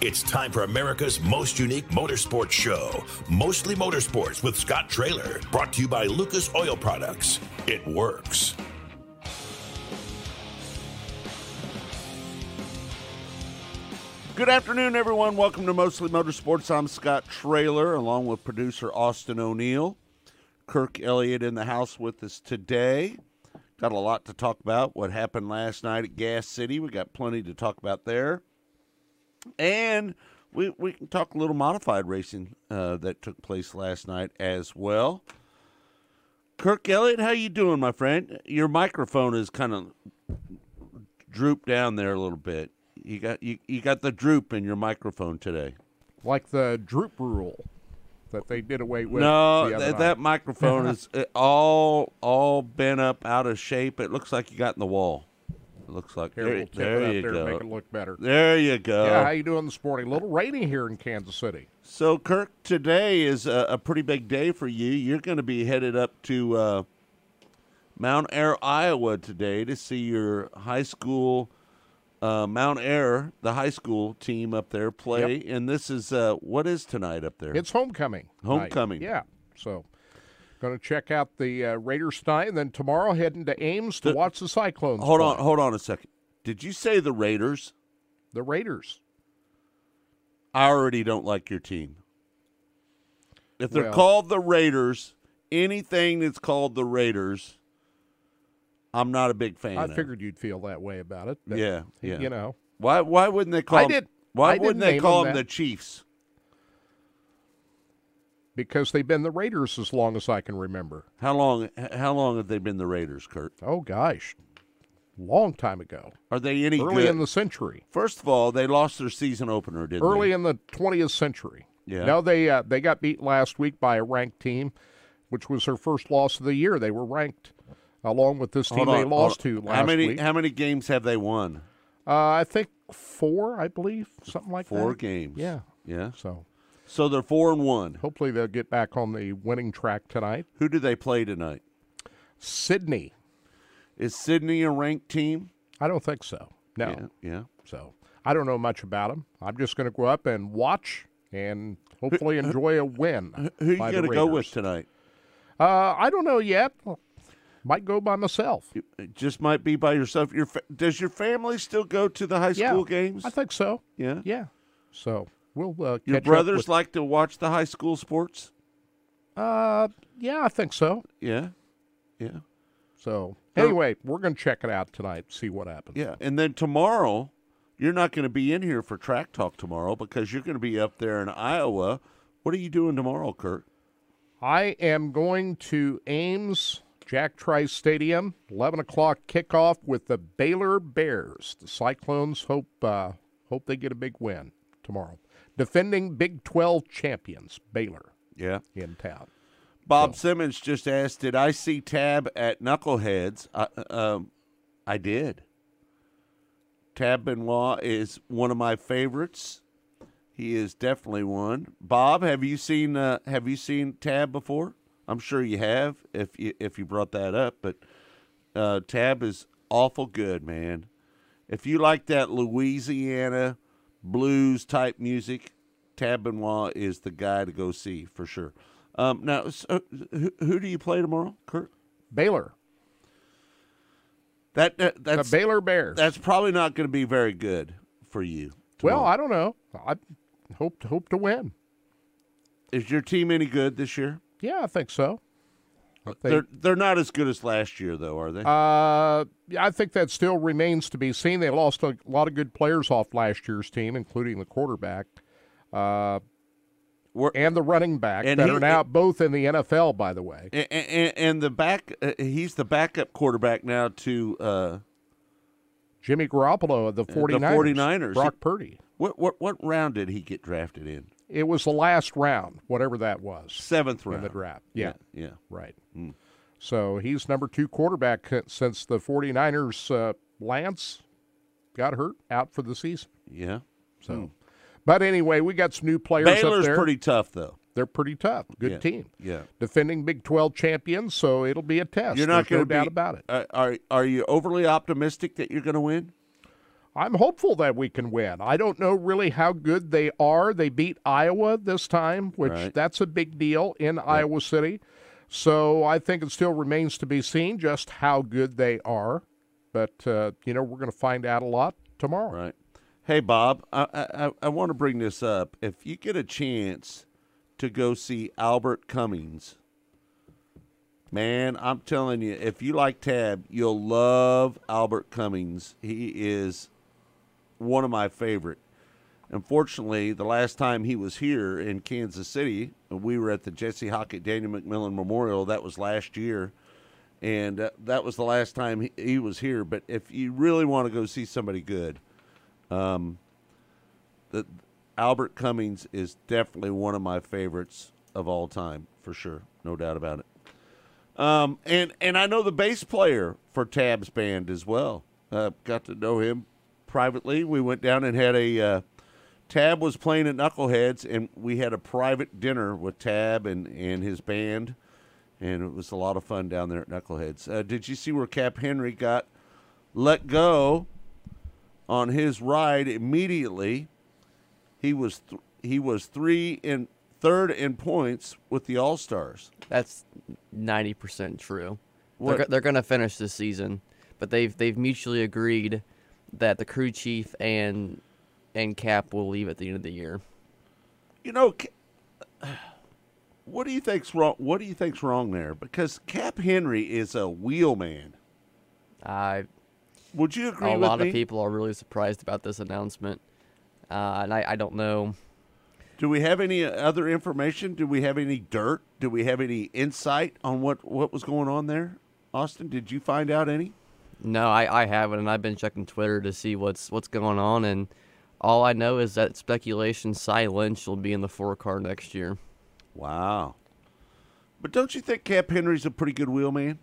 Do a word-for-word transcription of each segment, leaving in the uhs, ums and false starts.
It's time for America's most unique motorsports show, Mostly Motorsports with Scott Traylor, brought to you by Lucas Oil Products. It works. Good afternoon, everyone. Welcome to Mostly Motorsports. I'm Scott Traylor, along with producer Austin O'Neill. Kirk Elliott in the house with us today. Got a lot to talk about. What happened last night at Gas City. We got plenty to talk about there. And we we can talk a little modified racing uh, that took place last night as well. Kirk Elliott, how you doing, my friend? Your microphone is kind of drooped down there a little bit. You got you, you got the droop in your microphone today. Like the droop rule that they did away with. No, the other th- night. that microphone is uh, all all bent up, out of shape. It looks like you got in the wall. It looks like Here, there, we'll tip there it up you there go. and make it look better. There you go. Yeah, how you doing this morning? A little rainy here in Kansas City. So, Kirk, today is a, a pretty big day for you. You're going to be headed up to uh, Mount Air, Iowa today to see your high school, uh, Mount Air, the high school team up there play. Yep. And this is, uh, what is tonight up there? It's homecoming. Homecoming. night. Yeah, so going to check out the uh, Raiders tonight, and then tomorrow heading to Ames to The- watch the Cyclones Hold play. on, hold on a second. Did you say the Raiders? The Raiders. I already don't like your team. If they're Well- called the Raiders, anything that's called the Raiders, I'm not a big fan I of. figured you'd feel that way about it. but, Yeah, yeah. You know, Why why wouldn't they call I them, did- Why I didn't wouldn't they name call them them the that. Chiefs? because they've been the Raiders as long as I can remember. How long h- how long have they been the Raiders, Kurt? Oh, gosh. Long time ago. Are they any Early good? in the century. First of all, they lost their season opener, didn't Early they? in the twentieth century. Yeah. No, they uh, they got beat last week by a ranked team, which was their first loss of the year. They were ranked along with this team Hold they on, lost hold on. to last How many week. how many games have they won? Uh, I think four, I believe, something like that. Four games. Yeah. Yeah. So So they're four and one. hopefully they'll get back on the winning track tonight. Who do they play tonight? Sydney. Is Sydney a ranked team? I don't think so. No. Yeah. Yeah. So I don't know much about them. I'm just going to go up and watch and hopefully enjoy a win. Who are you by going the to go Raiders. with tonight? Uh, I don't know yet. Might go by myself. It just might be by yourself. Your fa- does your family still go to the high Yeah, school games? I think so. Yeah. Yeah. So we'll uh, Your catch brothers up with, like to watch the high school sports? uh, yeah, I think so. Yeah. Yeah. So They're- anyway, we're going to check it out tonight. See what happens. Yeah. And then tomorrow, you're not going to be in here for track talk tomorrow because you're going to be up there in Iowa. What are you doing tomorrow, Kurt? I am going to Ames Jack Trice Stadium, eleven o'clock kickoff with the Baylor Bears. The Cyclones hope uh, hope they get a big win tomorrow. Defending Big twelve champions, Baylor, Yeah. in town. Bob Simmons just asked, did I see Tab at Knuckleheads? I, um, I did. Tab Benoit is one of my favorites. He is definitely one. Bob, have you seen uh, have you seen Tab before? I'm sure you have if you if you brought that up, but uh, Tab is awful good, man. If you like that Louisiana blues type music, Tab Benoit is the guy to go see for sure. Um, now, so, who, who do you play tomorrow, Kurt? Baylor, That, that the that's Baylor Bears. that's probably not going to be very good for you. well, tomorrow. I don't know. I hope hope to win. Is your team any good this year? Yeah, I think so. They- They're they're not as good as last year, though, are they? Uh, yeah, I think that still remains to be seen. They lost a lot of good players off last year's team, including the quarterback uh, We're- and the running back And that he- are now both in the N F L, by the way. and, and, and the back, uh, he's the backup quarterback now to uh, Jimmy Garoppolo of the 49ers. 49ers. Brock Purdy. what what what round did he get drafted in? It was the last round, whatever that was, Seventh round in the draft. Yeah, yeah. right. Mm. So he's number two quarterback since the 49ers, uh, Lance, got hurt, out for the season. Yeah. So, Hmm. But anyway, we got some new players up Baylor's there. pretty tough, though. They're pretty tough. Good Yeah, team. Yeah. Defending Big twelve champions, so it'll be a test. You're not There's going no to doubt be, about it. Uh, are are you overly optimistic that you're going to win? I'm hopeful that we can win. I don't know really how good they are. They beat Iowa this time, which Right. that's a big deal in yep. Iowa City. So I think it still remains to be seen just how good they are. But, uh, you know, we're going to find out a lot tomorrow. Right. Hey, Bob, I, I, I want to bring this up. If you get a chance to go see Albert Cummings, man, I'm telling you, if you like Tab, you'll love Albert Cummings. He is one of my favorite. Unfortunately, the last time he was here in Kansas City, we were at the Jesse Hockett Daniel McMillan Memorial. That was last year, and uh, that was the last time he, he was here. But if you really want to go see somebody good, um, the, Albert Cummings is definitely one of my favorites of all time, for sure, no doubt about it. Um, and, and I know the bass player for Tab's band as well. Uh, got to know him privately. We went down and had a uh, Tab was playing at Knuckleheads, and we had a private dinner with Tab and, and his band, and it was a lot of fun down there at Knuckleheads. Uh, did you see where Cap Henry got let go on his ride immediately? He was th- he was three in third in points with the All-Stars. That's ninety percent true. What? They're, they're going to finish this season, but they've they've mutually agreed that the crew chief and and Cap will leave at the end of the year. You know, what do you think's wrong? What do you think's wrong there? Because Cap Henry is a wheelman. I would you agree a with lot me? of people are really surprised about this announcement, uh, and I, I don't know. Do we have any other information? Do we have any dirt? Do we have any insight on what, what was going on there? Austin, did you find out any? No, I, I haven't, and I've been checking Twitter to see what's what's going on, and all I know is that speculation Cy Lynch will be in the four car next year. Wow. But don't you think Cap Henry's a pretty good wheelman?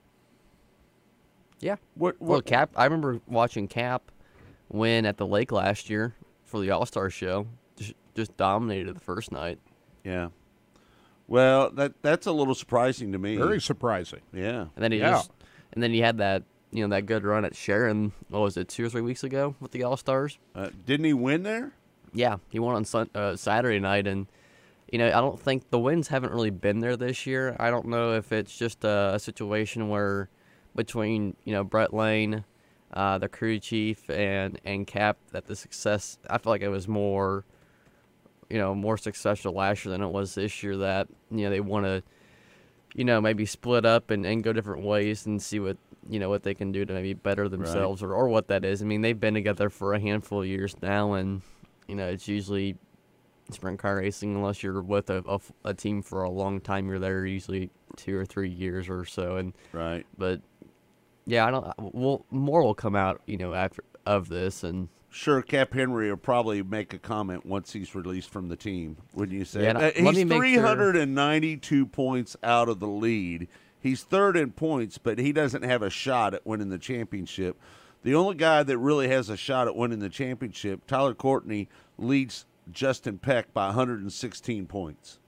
Yeah. What, Well, what Cap, I remember watching Cap win at the lake last year for the All-Star show. Just, just dominated the first night. Yeah. Well, that that's a little surprising to me. Very surprising. Yeah. And then he Yeah. just, and then he had that, you know, that good run at Sharon. What was it, two or three weeks ago with the All Stars? Uh, didn't he win there? Yeah, he won on sun, uh, Saturday night, and you know, I don't think the wins haven't really been there this year. I don't know if it's just a, a situation where between you know Brett Lane, uh, the crew chief, and and Cap, that the success. I feel like it was more, you know, more successful last year than it was this year. That you know they want to, you know, maybe split up and, and go different ways and see what. You know, what they can do to maybe better themselves right. or, or what that is. I mean, they've been together for a handful of years now, and, you know, it's usually sprint car racing unless you're with a, a, a team for a long time. You're there usually two or three years or so. And Right. But, yeah, I don't – well, more will come out, you know, after of this. And Sure, Cap Henry will probably make a comment once he's released from the team, wouldn't you say? Yeah, uh, let he's me make three hundred ninety-two sure. points out of the lead. He's third in points, but he doesn't have a shot at winning the championship. The only guy that really has a shot at winning the championship, Tyler Courtney, leads Justin Peck by one hundred sixteen points.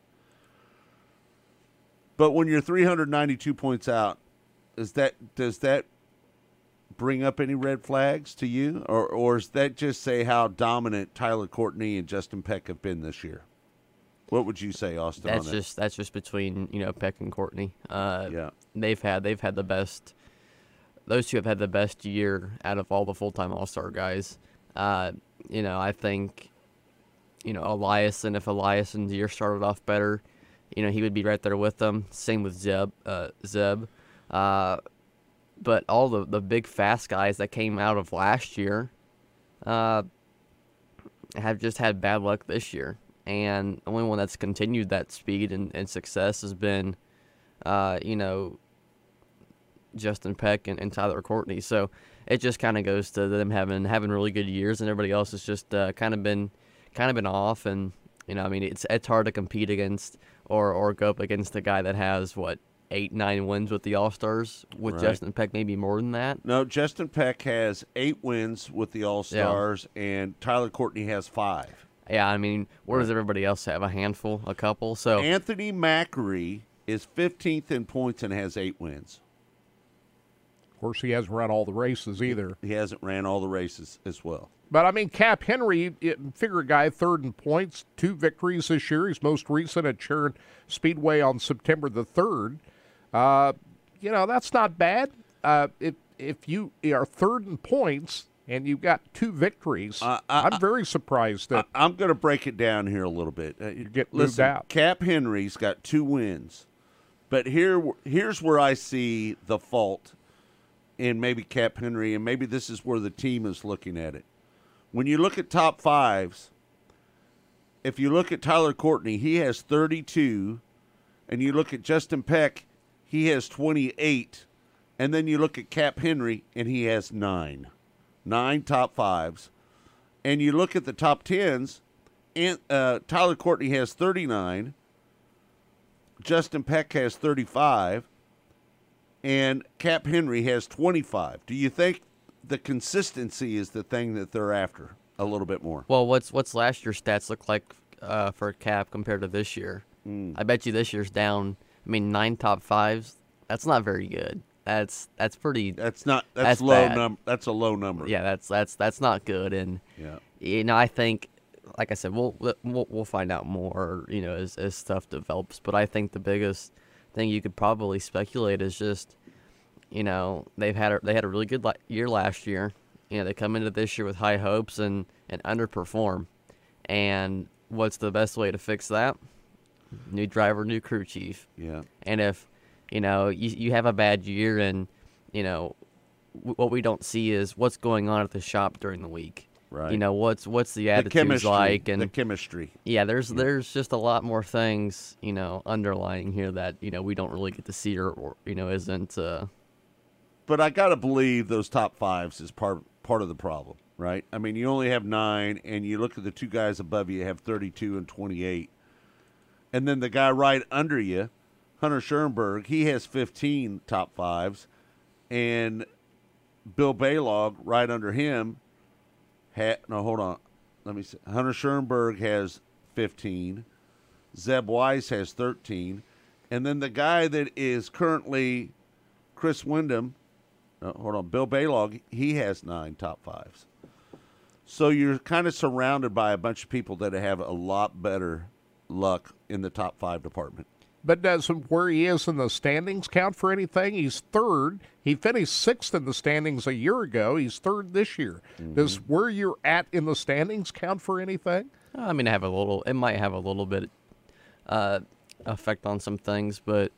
But when you're three hundred ninety-two points out, is that does that bring up any red flags to you? Or, or does that just say how dominant Tyler Courtney and Justin Peck have been this year? What would you say, Austin? That's on that? just that's just between you know Peck and Courtney. Uh, yeah, they've had they've had the best. Those two have had the best year out of all the full time All Star guys. Uh, you know, I think, you know, Eliason. If Eliason's year started off better, you know, he would be right there with them. Same with Zeb. Uh, Zeb. Uh, but all the the big fast guys that came out of last year, uh, have just had bad luck this year. And the only one that's continued that speed and, and success has been, uh, you know, Justin Peck and, and Tyler Courtney. So it just kind of goes to them having having really good years, and everybody else has just uh, kind of been kind of been off. And you know, I mean, it's it's hard to compete against or or go up against a guy that has what eight nine wins with the All Stars. With Right. Justin Peck, maybe more than that. No, Justin Peck has eight wins with the All Stars, yeah. and Tyler Courtney has five. Yeah, I mean, where does everybody else have? A handful, a couple. So Anthony Macri is fifteenth in points and has eight wins. Of course, he hasn't run all the races either. He hasn't ran all the races as well. But, I mean, Cap Henry, it, figure guy, third in points, two victories this year. He's most recent at Sharon Speedway on September the third. Uh, you know, that's not bad. Uh, if, if you are third in points and you've got two victories, uh, I, I'm very surprised that I, I'm going to break it down here a little bit. Uh, you get moved listen, out. Cap Henry's got two wins. But here, here's where I see the fault in maybe Cap Henry, and maybe this is where the team is looking at it. When you look at top fives, if you look at Tyler Courtney, he has thirty-two, and you look at Justin Peck, he has twenty-eight, and then you look at Cap Henry, and he has nine. Nine top fives. And you look at the top tens, and uh, Tyler Courtney has thirty-nine, Justin Peck has thirty-five, and Cap Henry has twenty-five. Do you think the consistency is the thing that they're after a little bit more? Well, what's what's last year's stats look like uh, for Cap compared to this year? Mm. I bet you this year's down. I mean, nine top fives. That's not very good. That's that's pretty. That's not. That's, that's low bad. number. That's a low number. Yeah, that's that's that's not good. And yeah, you know, I think, like I said, we'll we'll, we'll find out more, you know, as as stuff develops. But I think the biggest thing you could probably speculate is just, you know, they've had a, they had a really good year last year. You know, they come into this year with high hopes and and underperform. And what's the best way to fix that? New driver, new crew chief. Yeah. And if, you know, you you have a bad year and, you know, w- what we don't see is what's going on at the shop during the week. Right. You know, what's what's the The attitudes chemistry. like, and the chemistry. yeah, there's Yeah. there's just a lot more things, you know, underlying here that, you know, we don't really get to see or, or you know, isn't. Uh, But I got to believe those top fives is part part of the problem, right? I mean, you only have nine, and you look at the two guys above you have thirty-two and twenty-eight. And then the guy right under you, Hunter Schoenberg, he has fifteen top fives. And Bill Baylog right under him, had, no, hold on. Let me see. Hunter Schoenberg has fifteen. Zeb Weiss has thirteen. And then the guy that is currently Chris Wyndham, no, hold on, Bill Baylog, he has nine top fives. So you're kind of surrounded by a bunch of people that have a lot better luck in the top five department. But does where he is in the standings count for anything? He's third. He finished sixth in the standings a year ago. He's third this year. Mm-hmm. Does where you're at in the standings count for anything? I mean, have a little. It might have a little bit uh, effect on some things, but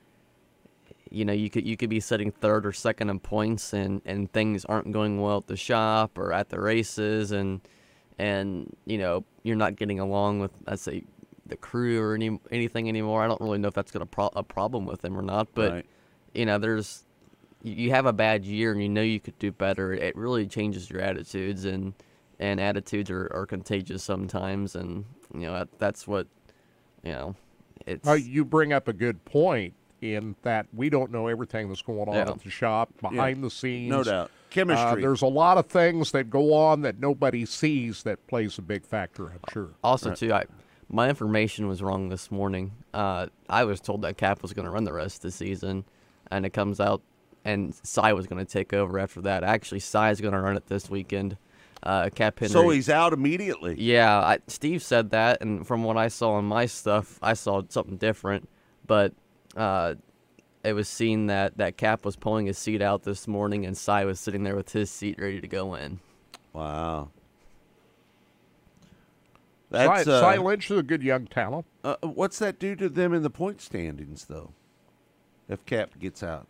you know, you could you could be sitting third or second in points, and, and things aren't going well at the shop or at the races, and and you know, you're not getting along with, let's say, the crew or any anything anymore. I don't really know if that's going to pro- a problem with them or not, but right. you know, there's you have a bad year and you know you could do better. It really changes your attitudes, and and attitudes are, are contagious sometimes, and you know that, that's what you know. It's uh, you bring up a good point in that we don't know everything that's going on Yeah. at the shop behind Yeah. the scenes. No doubt. Uh, Chemistry. there's a lot of things that go on that nobody sees that plays a big factor, I'm sure. Also, Right. too, I my information was wrong this morning. Uh, I was told that Cap was going to run the rest of the season, and it comes out, and Cy was going to take over after that. Actually, Cy is going to run it this weekend. Uh, Cap Henry. So he's out immediately. Yeah, I, Steve said that, and from what I saw in my stuff, I saw something different. But uh, it was seen that, that Cap was pulling his seat out this morning, and Cy was sitting there with his seat ready to go in. Wow. Cy, That's, uh, Cy Lynch is a good young talent. uh, what's that do to them in the point standings, though, if Cap gets out?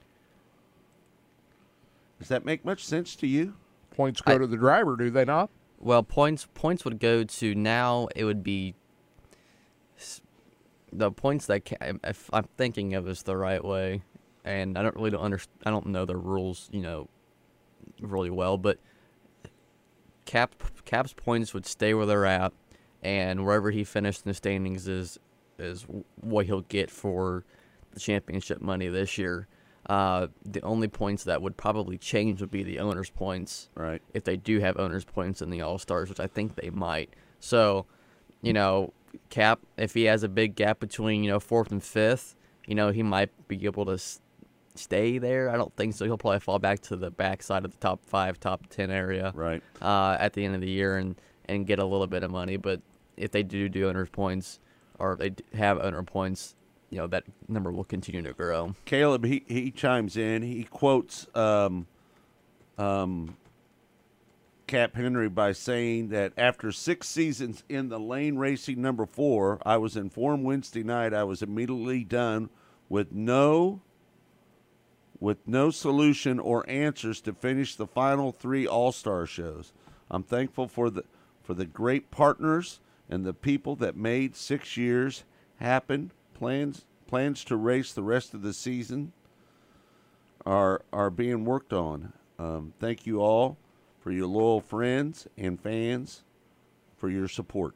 Does that make much sense to you? Points go I- to the driver, do they not? Well, points points would go to now. It would be s- the points that Cap, if I'm thinking of this the right way, and I don't really don't under, I don't know the rules, you know, really well, but Cap Cap's points would stay where they're at, and wherever he finished in the standings is is what he'll get for the championship money this year. Uh, the only points that would probably change would be the owners' points, Right. if they do have owners' points in the All-Stars, which I think they might. So, you know, Cap, if he has a big gap between, you know, fourth and fifth, you know, he might be able to, stay there. I don't think so. He'll probably fall back to the backside of the top five, top ten area, Right. Uh, at the end of the year and, and get a little bit of money. But if they do do owner points, or if they d- have owner points, you know, that number will continue to grow. Caleb, he, he chimes in. He quotes um, um, Cap Henry by saying that after six seasons in the lane racing number four, I was informed Wednesday night I was immediately done with no with no solution or answers to finish the final three All-Star shows. I'm thankful for the for the great partners and the people that made six years happen. Plans plans to race the rest of the season are are being worked on. Um, thank you all for your loyal friends and fans for your support.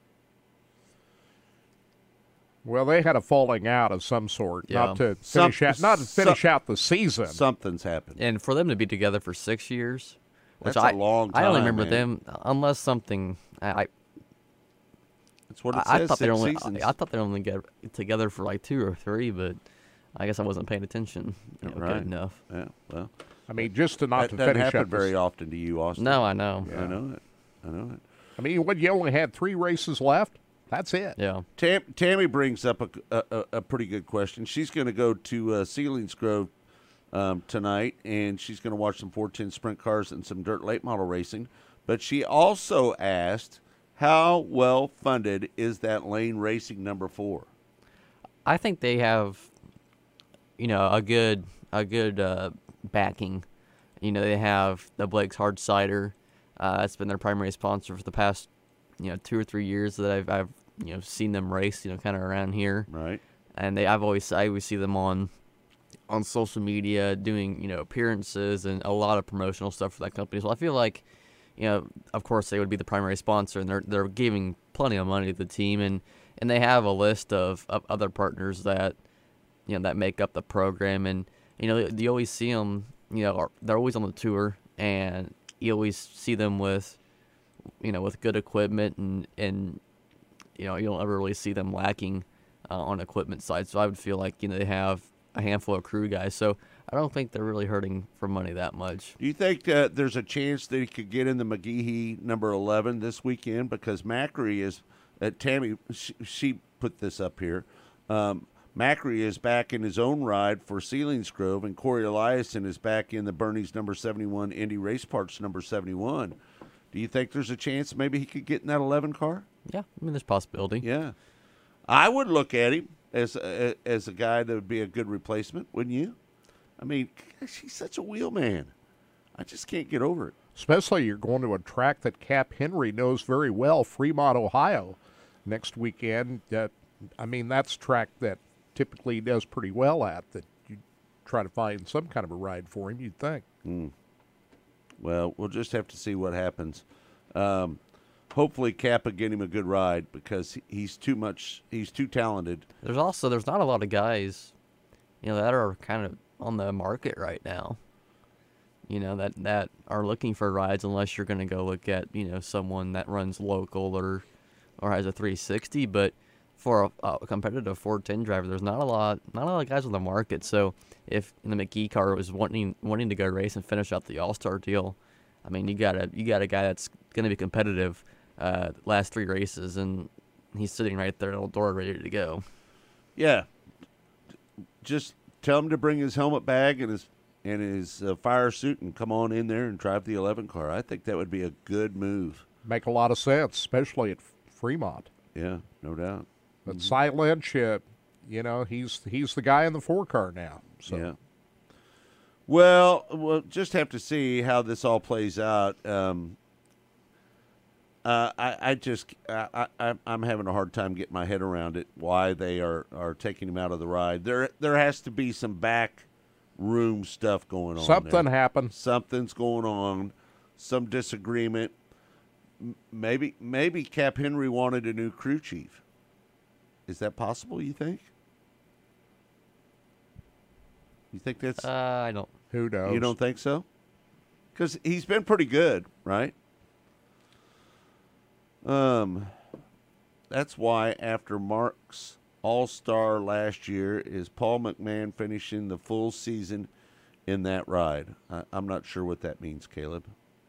Well, they had a falling out of some sort, Yeah. not to Some- finish out, not to finish some- out the season. Something's happened. And for them to be together for six years, which That's a I long I only time, remember man. them unless something I I, That's what it I says. thought they six only seasons. I, I thought they only get together for like two or three, but I guess I wasn't paying attention you know, Right. good enough. Yeah, well, I mean, just to not that to doesn't finish happen up the very s- often to you, Austin. No, I know. I know it. I know it. I mean, what, you only had three races left? That's it. Yeah. Tam, Tammy brings up a, a, a pretty good question. She's going to go to uh, Selinsgrove um, tonight, and she's going to watch some four ten sprint cars and some dirt late model racing. But she also asked, how well funded is that lane racing number four? I think they have, you know, a good a good uh, backing. You know, they have the Blake's Hard Cider. Uh, that's been their primary sponsor for the past, you know, two or three years that I've I've you know seen them race. You know, kind of around here. Right. And they I've always I always see them on on social media doing you know appearances and a lot of promotional stuff for that company. So I feel like, you know, of course they would be the primary sponsor, and they're they're giving plenty of money to the team, and, and they have a list of, of other partners that you know that make up the program, and you know you always see them, you know, they're always on the tour, and you always see them with, you know, with good equipment, and and you know you don't ever really see them lacking uh, on equipment side. So I would feel like you know they have a handful of crew guys, so I don't think they're really hurting for money that much. Do you think uh, there's a chance that he could get in the McGehee number eleven this weekend? Because Macri is, uh, Tammy, she, she put this up here. Um, Macri is back in his own ride for Selinsgrove, and Corey Eliason is back in the Bernie's number seventy-one, Indy Race Parts number seventy-one. Do you think there's a chance maybe he could get in that eleven car? Yeah, I mean there's possibility. Yeah. I would look at him as a, as a guy that would be a good replacement, wouldn't you? I mean, gosh, he's such a wheel man. I just can't get over it. Especially you're going to a track that Cap Henry knows very well, Fremont, Ohio, next weekend. Uh, I mean, that's a track that typically he does pretty well at, that you try to find some kind of a ride for him, you'd think. Mm. Well, we'll just have to see what happens. Um, hopefully Cap will get him a good ride because he's too much, he's too talented. There's also there's not a lot of guys, you know, that are kind of on the market right now. You know, that that are looking for rides, unless you're going to go look at, you know, someone that runs local or or has a three sixty. But for a, a competitive four ten driver, there's not a lot not a lot of guys on the market. So if the McGee car was wanting wanting to go race and finish out the All-Star deal, I mean, you got a you got a guy that's going to be competitive uh, last three races, and he's sitting right there at the door ready to go. Yeah. Just tell him to bring his helmet bag and his and his uh, fire suit and come on in there and drive the eleven car. I think that would be a good move. Make a lot of sense, especially at Fremont. Yeah, no doubt. But Cy Lynch, uh, you know, he's he's the guy in the four car now. So. Yeah. Well, we'll just have to see how this all plays out. Um, uh, I, I just, I, I, I'm having a hard time getting my head around it. Why they are, are taking him out of the ride? There, there has to be some back room stuff going on. Something there. happened. Something's going on. Some disagreement. M- Maybe, maybe Cap Henry wanted a new crew chief. Is that possible? You think? You think that's? Uh, I don't. Who knows? You don't think so? Because he's been pretty good, right? Um, that's why after Mark's All-Star last year. Is Paul McMahon finishing the full season in that ride? I, I'm not sure what that means, Caleb.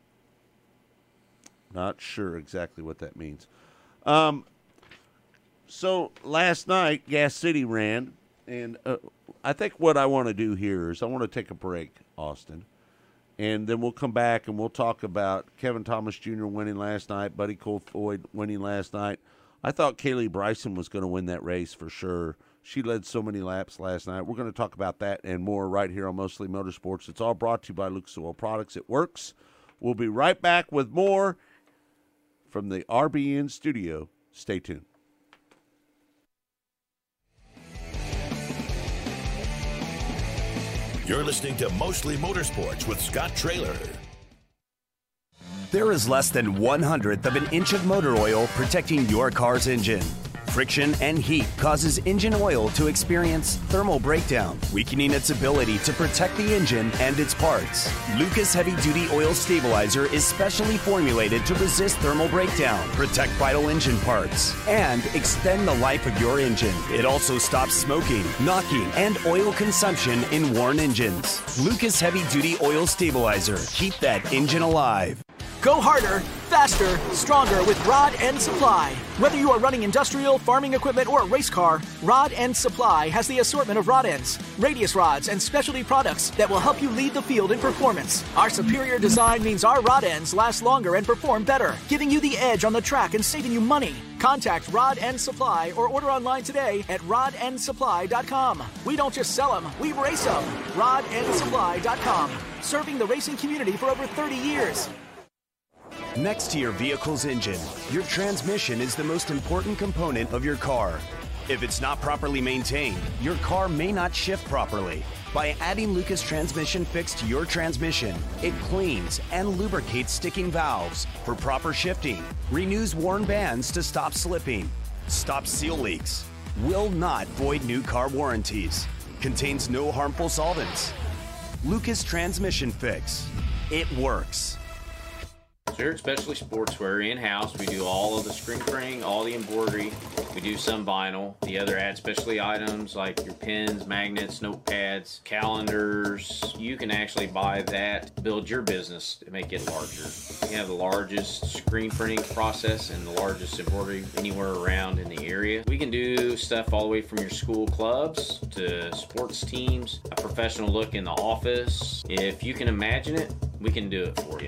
Not sure exactly what that means. Um, so last night, Gas City ran, and uh, I think what I want to do here is I want to take a break, Austin, and then we'll come back and we'll talk about Kevin Thomas Junior winning last night, Buddy Kofoid winning last night. I thought Kaylee Bryson was going to win that race for sure. She led so many laps last night. We're going to talk about that and more right here on Mostly Motorsports. It's all brought to you by Lucas Oil Products. It works. We'll be right back with more from the R B N studio. Stay tuned. You're listening to Mostly Motorsports with Scott Traylor. There is less than one hundredth of an inch of motor oil protecting your car's engine. Friction and heat causes engine oil to experience thermal breakdown, weakening its ability to protect the engine and its parts. Lucas Heavy Duty Oil Stabilizer is specially formulated to resist thermal breakdown, protect vital engine parts, and extend the life of your engine. It also stops smoking, knocking, and oil consumption in worn engines. Lucas Heavy Duty Oil Stabilizer. Keep that engine alive. Go harder, faster, stronger with Rod End Supply. Whether you are running industrial, farming equipment, or a race car, Rod End Supply has the assortment of rod ends, radius rods, and specialty products that will help you lead the field in performance. Our superior design means our rod ends last longer and perform better, giving you the edge on the track and saving you money. Contact Rod End Supply or order online today at rod end supply dot com. We don't just sell them, we race them. rod end supply dot com. Serving the racing community for over thirty years. Next to your vehicle's engine, your transmission is the most important component of your car. If it's not properly maintained, your car may not shift properly. By adding Lucas Transmission Fix to your transmission, it cleans and lubricates sticking valves for proper shifting, renews worn bands to stop slipping, stops seal leaks, will not void new car warranties, contains no harmful solvents. Lucas Transmission Fix. It works. Here at Specialty Sportswear in-house, we do all of the screen printing, all the embroidery. We do some vinyl. The other add specialty items like your pens, magnets, notepads, calendars. You can actually buy that, build your business to make it larger. We have the largest screen printing process and the largest embroidery anywhere around in the area. We can do stuff all the way from your school clubs to sports teams, a professional look in the office. If you can imagine it, we can do it for you.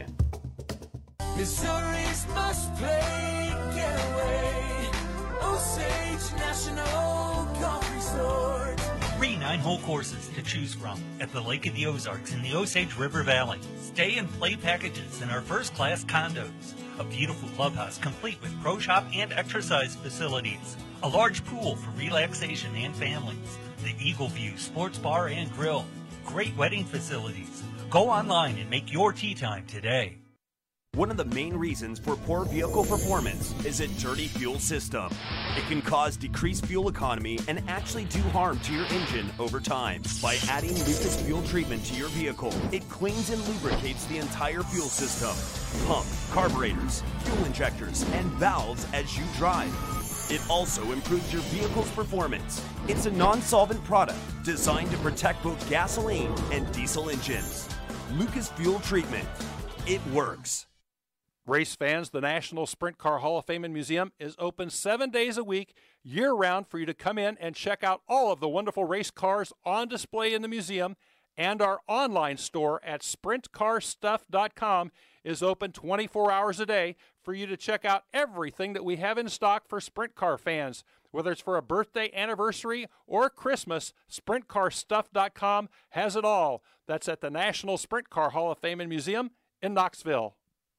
Missouri's must play getaway. Osage National Golf Resort. Three nine-hole courses to choose from at the Lake of the Ozarks in the Osage River Valley. Stay and play packages in our first-class condos. A beautiful clubhouse complete with pro shop and exercise facilities. A large pool for relaxation and families. The Eagle View Sports Bar and Grill. Great wedding facilities. Go online and make your tee time today. One of the main reasons for poor vehicle performance is a dirty fuel system. It can cause decreased fuel economy and actually do harm to your engine over time. By adding Lucas Fuel Treatment to your vehicle, it cleans and lubricates the entire fuel system. Pump, carburetors, fuel injectors, and valves as you drive. It also improves your vehicle's performance. It's a non-solvent product designed to protect both gasoline and diesel engines. Lucas Fuel Treatment. It works. Race fans, the National Sprint Car Hall of Fame and Museum is open seven days a week, year-round, for you to come in and check out all of the wonderful race cars on display in the museum, and our online store at sprint car stuff dot com is open twenty-four hours a day for you to check out everything that we have in stock for sprint car fans. Whether it's for a birthday, anniversary, or Christmas, sprint car stuff dot com has it all. That's at the National Sprint Car Hall of Fame and Museum in Knoxville.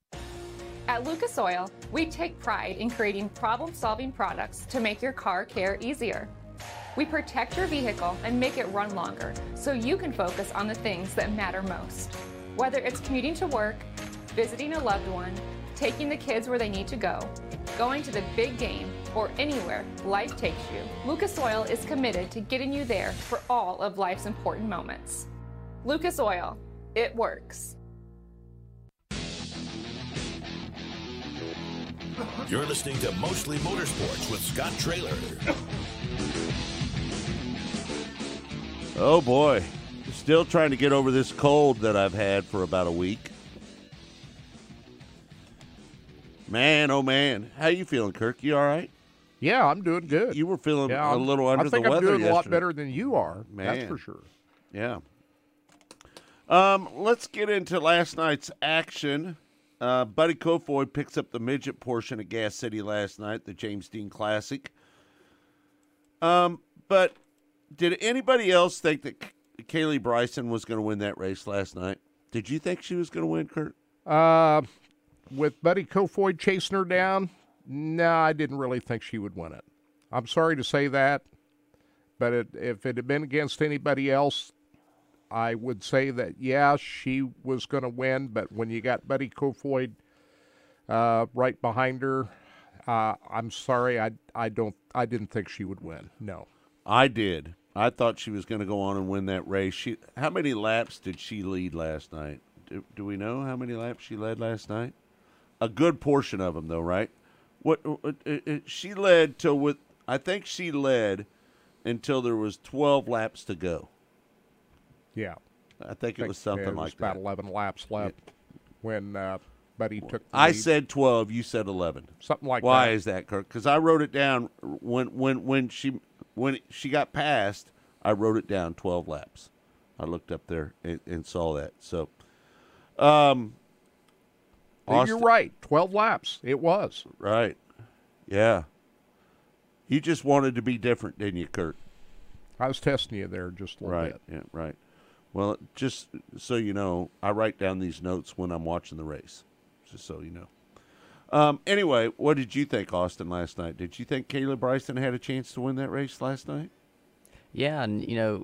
At Lucas Oil, we take pride in creating problem-solving products to make your car care easier. We protect your vehicle and make it run longer so you can focus on the things that matter most. Whether it's commuting to work, visiting a loved one, taking the kids where they need to go, going to the big game, or anywhere life takes you, Lucas Oil is committed to getting you there for all of life's important moments. Lucas Oil, it works. You're listening to Mostly Motorsports with Scott Traylor. Oh, boy. Still trying to get over this cold that I've had for about a week. Man, oh, man. How you feeling, Kirk? You all right? Yeah, I'm doing good. You were feeling yeah, a I'm, little under I think the I'm weather doing yesterday. a lot better than you are. Man. That's for sure. Yeah. Um, let's get into last night's action. Uh, Buddy Kofoid picks up the midget portion of Gas City last night, the James Dean Classic. Um, but did anybody else think that Kaylee Bryson was going to win that race last night? Did you think she was going to win, Kurt? Uh, with Buddy Kofoid chasing her down, no, I didn't really think she would win it. I'm sorry to say that, but it, if it had been against anybody else, I would say that, yeah, she was going to win, but when you got Buddy Kofoid uh, right behind her, uh, I'm sorry, I, I, don't, I didn't think she would win, no. I did. I thought she was going to go on and win that race. She, how many laps did she lead last night? Do, do we know how many laps she led last night? A good portion of them, though, right? What uh, uh, she led till with, I think she led until there was twelve laps to go. Yeah, I think it was something yeah, it was like about that. eleven laps left yeah. when uh, Buddy took. The I lead. said twelve. You said eleven. Something like Why that. Why is that, Kirk? Because I wrote it down when when when she when she got passed. I wrote it down twelve laps. I looked up there and, and saw that. So, um, Austin, you're right. twelve laps. It was right. Yeah. You just wanted to be different, didn't you, Kurt? I was testing you there just a little right. bit. Yeah, right. Well, just so you know, I write down these notes when I'm watching the race, just so you know. Um, anyway, what did you think, Austin, last night? Did you think Kayla Bryson had a chance to win that race last night? Yeah, and, you know,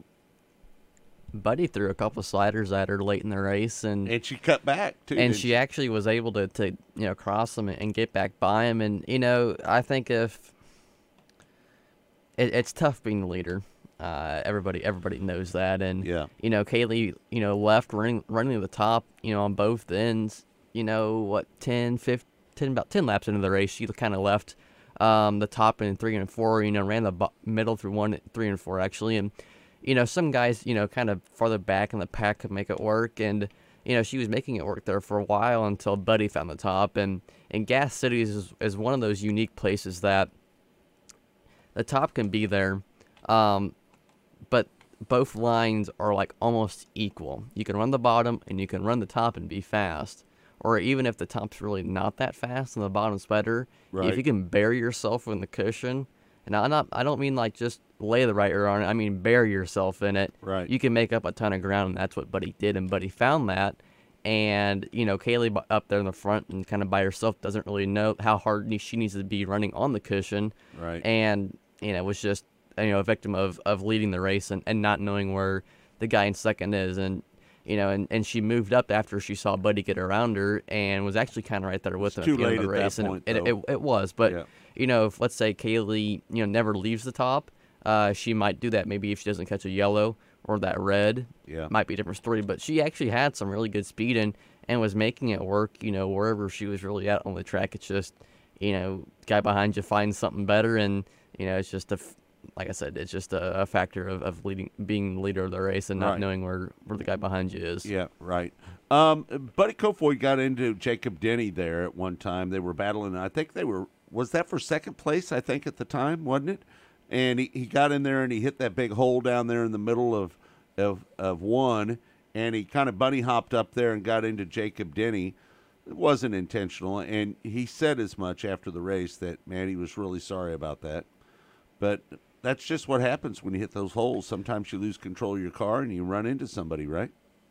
Buddy threw a couple sliders at her late in the race. And and she cut back, too. And she, she actually was able to, to, you know, cross him and get back by him. And, you know, I think if it, it's tough being the leader. Uh, everybody everybody knows that. And, yeah. you know, Kaylee, you know, left running, running to the top, you know, on both ends, you know, what, ten, fifteen, about ten laps into the race, she kind of left um, the top in three and four, you know, ran the bo- middle through one, three and four, actually. And, you know, some guys, you know, kind of farther back in the pack could make it work. And, you know, she was making it work there for a while until Buddy found the top. And, and Gas City is, is one of those unique places that the top can be there. Um, but both lines are like almost equal. You can run the bottom and you can run the top and be fast. Or even if the top's really not that fast and the bottom's better, right. if you can bury yourself in the cushion, and I not I don't mean like just lay the right rear on it, I mean bury yourself in it. Right. You can make up a ton of ground, and that's what Buddy did, and Buddy found that. And, you know, Kaylee up there in the front and kind of by herself doesn't really know how hard she needs to be running on the cushion. Right. And, you know, was just, you know, a victim of, of leading the race and, and not knowing where the guy in second is. And, you know, and, and she moved up after she saw Buddy get around her and was actually kind of right there with him at the end of the race. And point, it, it, it was. But, yeah. you know, if let's say Kaylee, you know, never leaves the top, uh, she might do that maybe if she doesn't catch a yellow or that red. Yeah. Might be a different story. But she actually had some really good speed and, and was making it work, you know, wherever she was really at on the track. It's just, you know, guy behind you finds something better. And, you know, it's just a, like I said, it's just a, a factor of, of leading, being the leader of the race and not right. knowing where, where the guy behind you is. Yeah, right. Um, Buddy Kofoid got into Jacob Denny there at one time. They were battling. I think they were, was that for second place, I think, at the time, wasn't it? And he, he got in there and he hit that big hole down there in the middle of, of, of one, and he kind of bunny hopped up there and got into Jacob Denny. It wasn't intentional, and he said as much after the race that, man, he was really sorry about that. But that's just what happens when you hit those holes. Sometimes you lose control of your car and you run into somebody, right?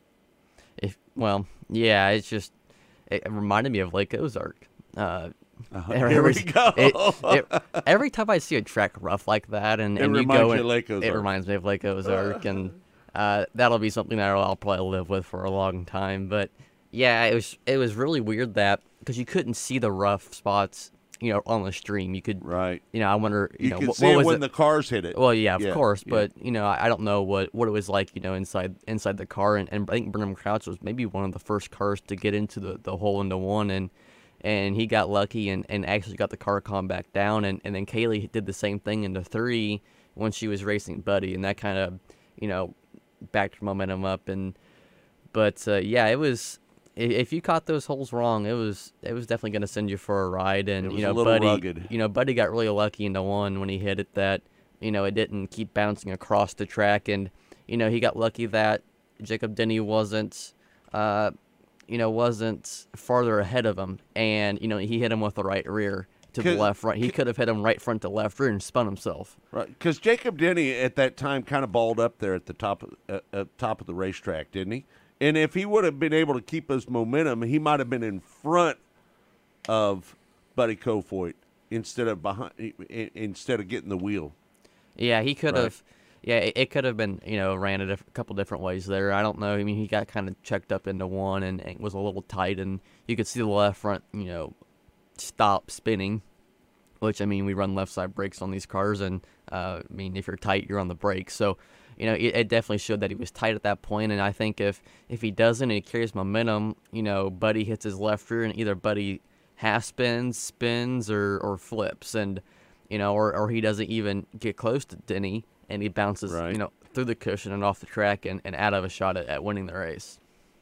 If well, yeah, it's just it reminded me of Lake Ozark. Uh, uh, here we go. It, it, every time I see a track rough like that, and, it and you reminds go, you and, of Lake Ozark. It reminds me of Lake Ozark, and uh, that'll be something that I'll, I'll probably live with for a long time. But yeah, it was it was really weird that because you couldn't see the rough spots, you know, on the stream. You could, right? You know, I wonder, you, you know, could what, see what it was when it? the cars hit it. Well, yeah, of yeah, course, yeah. but you know, I, I don't know what, what it was like, you know, inside inside the car, and, and I think Burnham Crouch was maybe one of the first cars to get into the, the hole into one, and and he got lucky and, and actually got the car calmed back down. And, and then Kaylee did the same thing in the three when she was racing Buddy, and that kind of, you know, backed her momentum up. And but uh, yeah, it was. If you caught those holes wrong, it was it was definitely going to send you for a ride. And It was you know, a little Buddy, rugged. you know, Buddy got really lucky in the one when he hit it that, you know, it didn't keep bouncing across the track, and you know, he got lucky that Jacob Denny wasn't, uh, you know, wasn't farther ahead of him, and you know, he hit him with the right rear to the Could- left front. He could have hit him right front to left rear and spun himself. Right, because Jacob Denny at that time kind of balled up there at the top of, uh, uh, top of the racetrack, didn't he? And if he would have been able to keep his momentum, he might have been in front of Buddy Kofoid instead of behind, i- i- instead of getting the wheel. Yeah, he could Right. have. Yeah, it, it could have been, you know, ran a diff- couple different ways there. I don't know. I mean, he got kind of checked up into one and, and was a little tight, and you could see the left front, you know, stop spinning. Which, I mean, we run left side brakes on these cars, and uh, I mean, if you're tight, you're on the brakes. So, you know, it, it definitely showed that he was tight at that point. And I think if if he doesn't and he carries momentum, you know, Buddy hits his left rear, and either Buddy half spins, spins, or or flips, and you know, or or he doesn't even get close to Denny, and he bounces, Right. you know, through the cushion and off the track, and, and out of a shot at, at winning the race.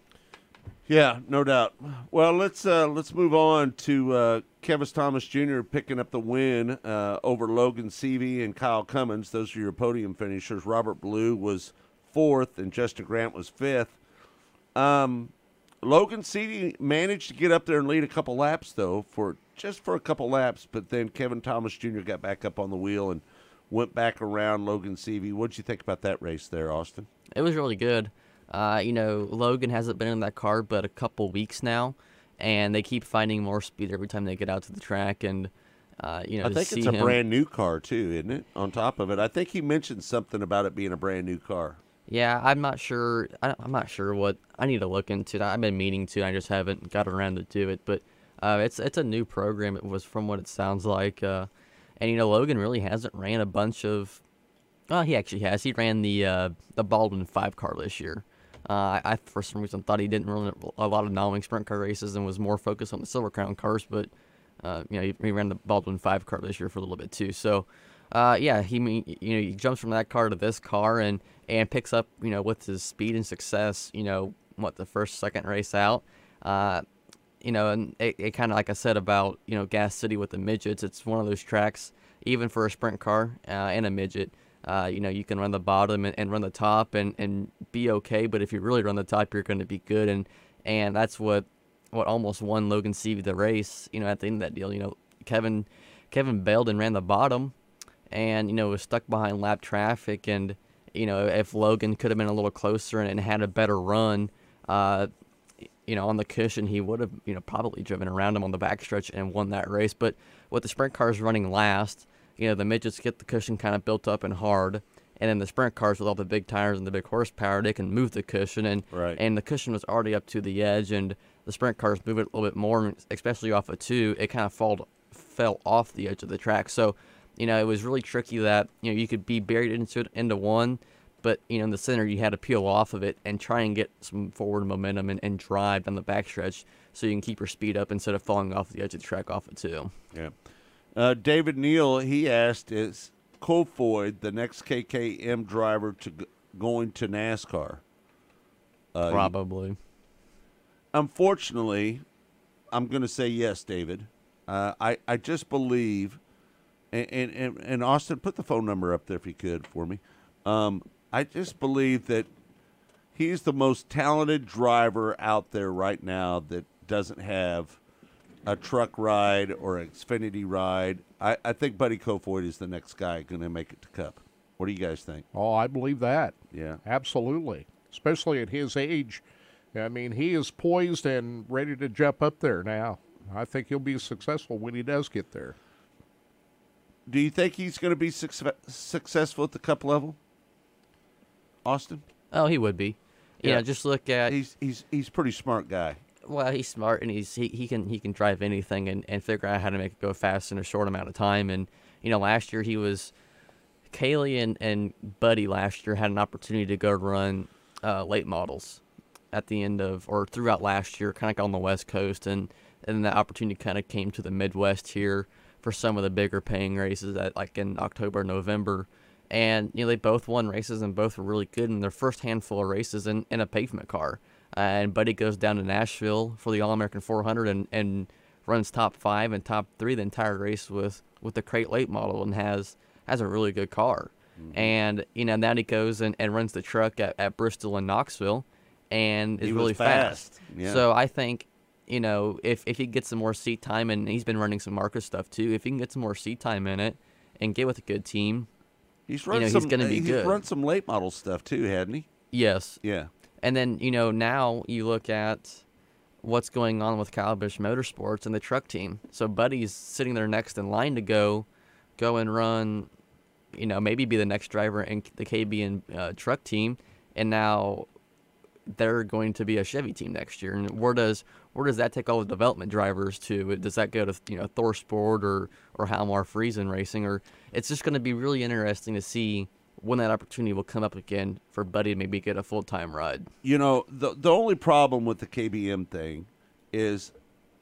Yeah, no doubt. Well, let's uh, let's move on to uh, Kevis Thomas Junior picking up the win uh, over Logan Seavey and Kyle Cummins. Those are your podium finishers. Robert Blue was fourth, and Justin Grant was fifth. Um, Logan Seavey managed to get up there and lead a couple laps, though, for just for a couple laps. But then Kevin Thomas Junior got back up on the wheel and went back around Logan Seavey. What did you think about that race there, Austin? It was really good. Uh, you know, Logan hasn't been in that car but a couple weeks now, and they keep finding more speed every time they get out to the track. And uh, you know, I to think see it's a him, brand new car too, isn't it? On top of it, I think he mentioned something about it being a brand new car. Yeah, I'm not sure. I, I'm not sure what I need to look into. That. I've been meaning to. I just haven't got around to do it. But uh, it's it's a new program. It was from what it sounds like. Uh, and you know, Logan really hasn't ran a bunch of. Well, he actually has. He ran the uh, the Baldwin five car this year. Uh, I, for some reason, thought he didn't run a lot of non-wing sprint car races and was more focused on the Silver Crown cars. But uh, you know, he, he ran the Baldwin five car this year for a little bit too. So, uh, yeah, he you know he jumps from that car to this car and and picks up, you know, with his speed and success. You know, what the first second race out. Uh, you know, and it, it kind of like I said about you know Gas City with the midgets. It's one of those tracks, even for a sprint car uh, and a midget. Uh, you know, you can run the bottom and, and run the top and, and be okay, but if you really run the top, you're going to be good, and and that's what what almost won Logan Seavey the race. You know, at the end of that deal, you know, Kevin Kevin bailed and ran the bottom, and you know was stuck behind lap traffic, and you know if Logan could have been a little closer and, and had a better run, uh, you know, on the cushion, he would have you know probably driven around him on the backstretch and won that race. But with the sprint cars running last, you know, the midgets get the cushion kind of built up and hard, and then the sprint cars with all the big tires and the big horsepower, they can move the cushion, and Right. and the cushion was already up to the edge, and the sprint cars move it a little bit more, especially off of two. It kind of fall, fell off the edge of the track. So, you know, it was really tricky that, you know, you could be buried into it, into one, but, you know, in the center you had to peel off of it and try and get some forward momentum and, and drive down the backstretch so you can keep your speed up instead of falling off the edge of the track off of two. Yeah. Uh, David Neal, he asked, is Kofoid the next K K M driver to g- going to NASCAR? Uh, Probably. Unfortunately, I'm going to say yes, David. Uh, I, I just believe, and, and, and, and Austin, put the phone number up there if you could for me. Um, I just believe that he's the most talented driver out there right now that doesn't have a truck ride or an Xfinity ride. I, I think Buddy Kofoid is the next guy going to make it to Cup. What do you guys think? Oh, I believe that. Yeah. Absolutely. Especially at his age. I mean, he is poised and ready to jump up there now. I think he'll be successful when he does get there. Do you think he's going to be suc- successful at the Cup level, Austin? Oh, he would be. Yeah. Yeah, just look at He's he's he's a pretty smart guy. well, he's smart and he's he, he can he can drive anything and, and figure out how to make it go fast in a short amount of time. And you know, last year he was Kaylee and, and Buddy last year had an opportunity to go run uh, late models at the end of or throughout last year, kind of like on the West Coast, and and then that opportunity kind of came to the Midwest here for some of the bigger paying races at like in October, November. And, you know, they both won races and both were really good in their first handful of races in, in a pavement car. Uh, and Buddy goes down to Nashville for the All-American four hundred and, and runs top five and top three the entire race with, with the crate late model and has has a really good car. Mm-hmm. And, you know, now he goes and, and runs the truck at, at Bristol and Knoxville and is He really was fast. fast. Yeah. So I think, you know, if, if he gets some more seat time, and he's been running some Marcus stuff too, if he can get some more seat time in it and get with a good team, He's you run know, some, he's going to be he's good. run some late model stuff too, hadn't he? Yes. Yeah. And then, you know, now you look at what's going on with Kyle Busch Motorsports and the truck team. So Buddy's sitting there next in line to go go and run, you know, maybe be the next driver in the K B and uh, truck team. And now they're going to be a Chevy team next year. And where does where does that take all the development drivers to? Does that go to, you know, Thor Sport or, or Halmar Friesen Racing? Or it's just going to be really interesting to see when that opportunity will come up again for Buddy to maybe get a full-time ride. You know, the the only problem with the K B M thing is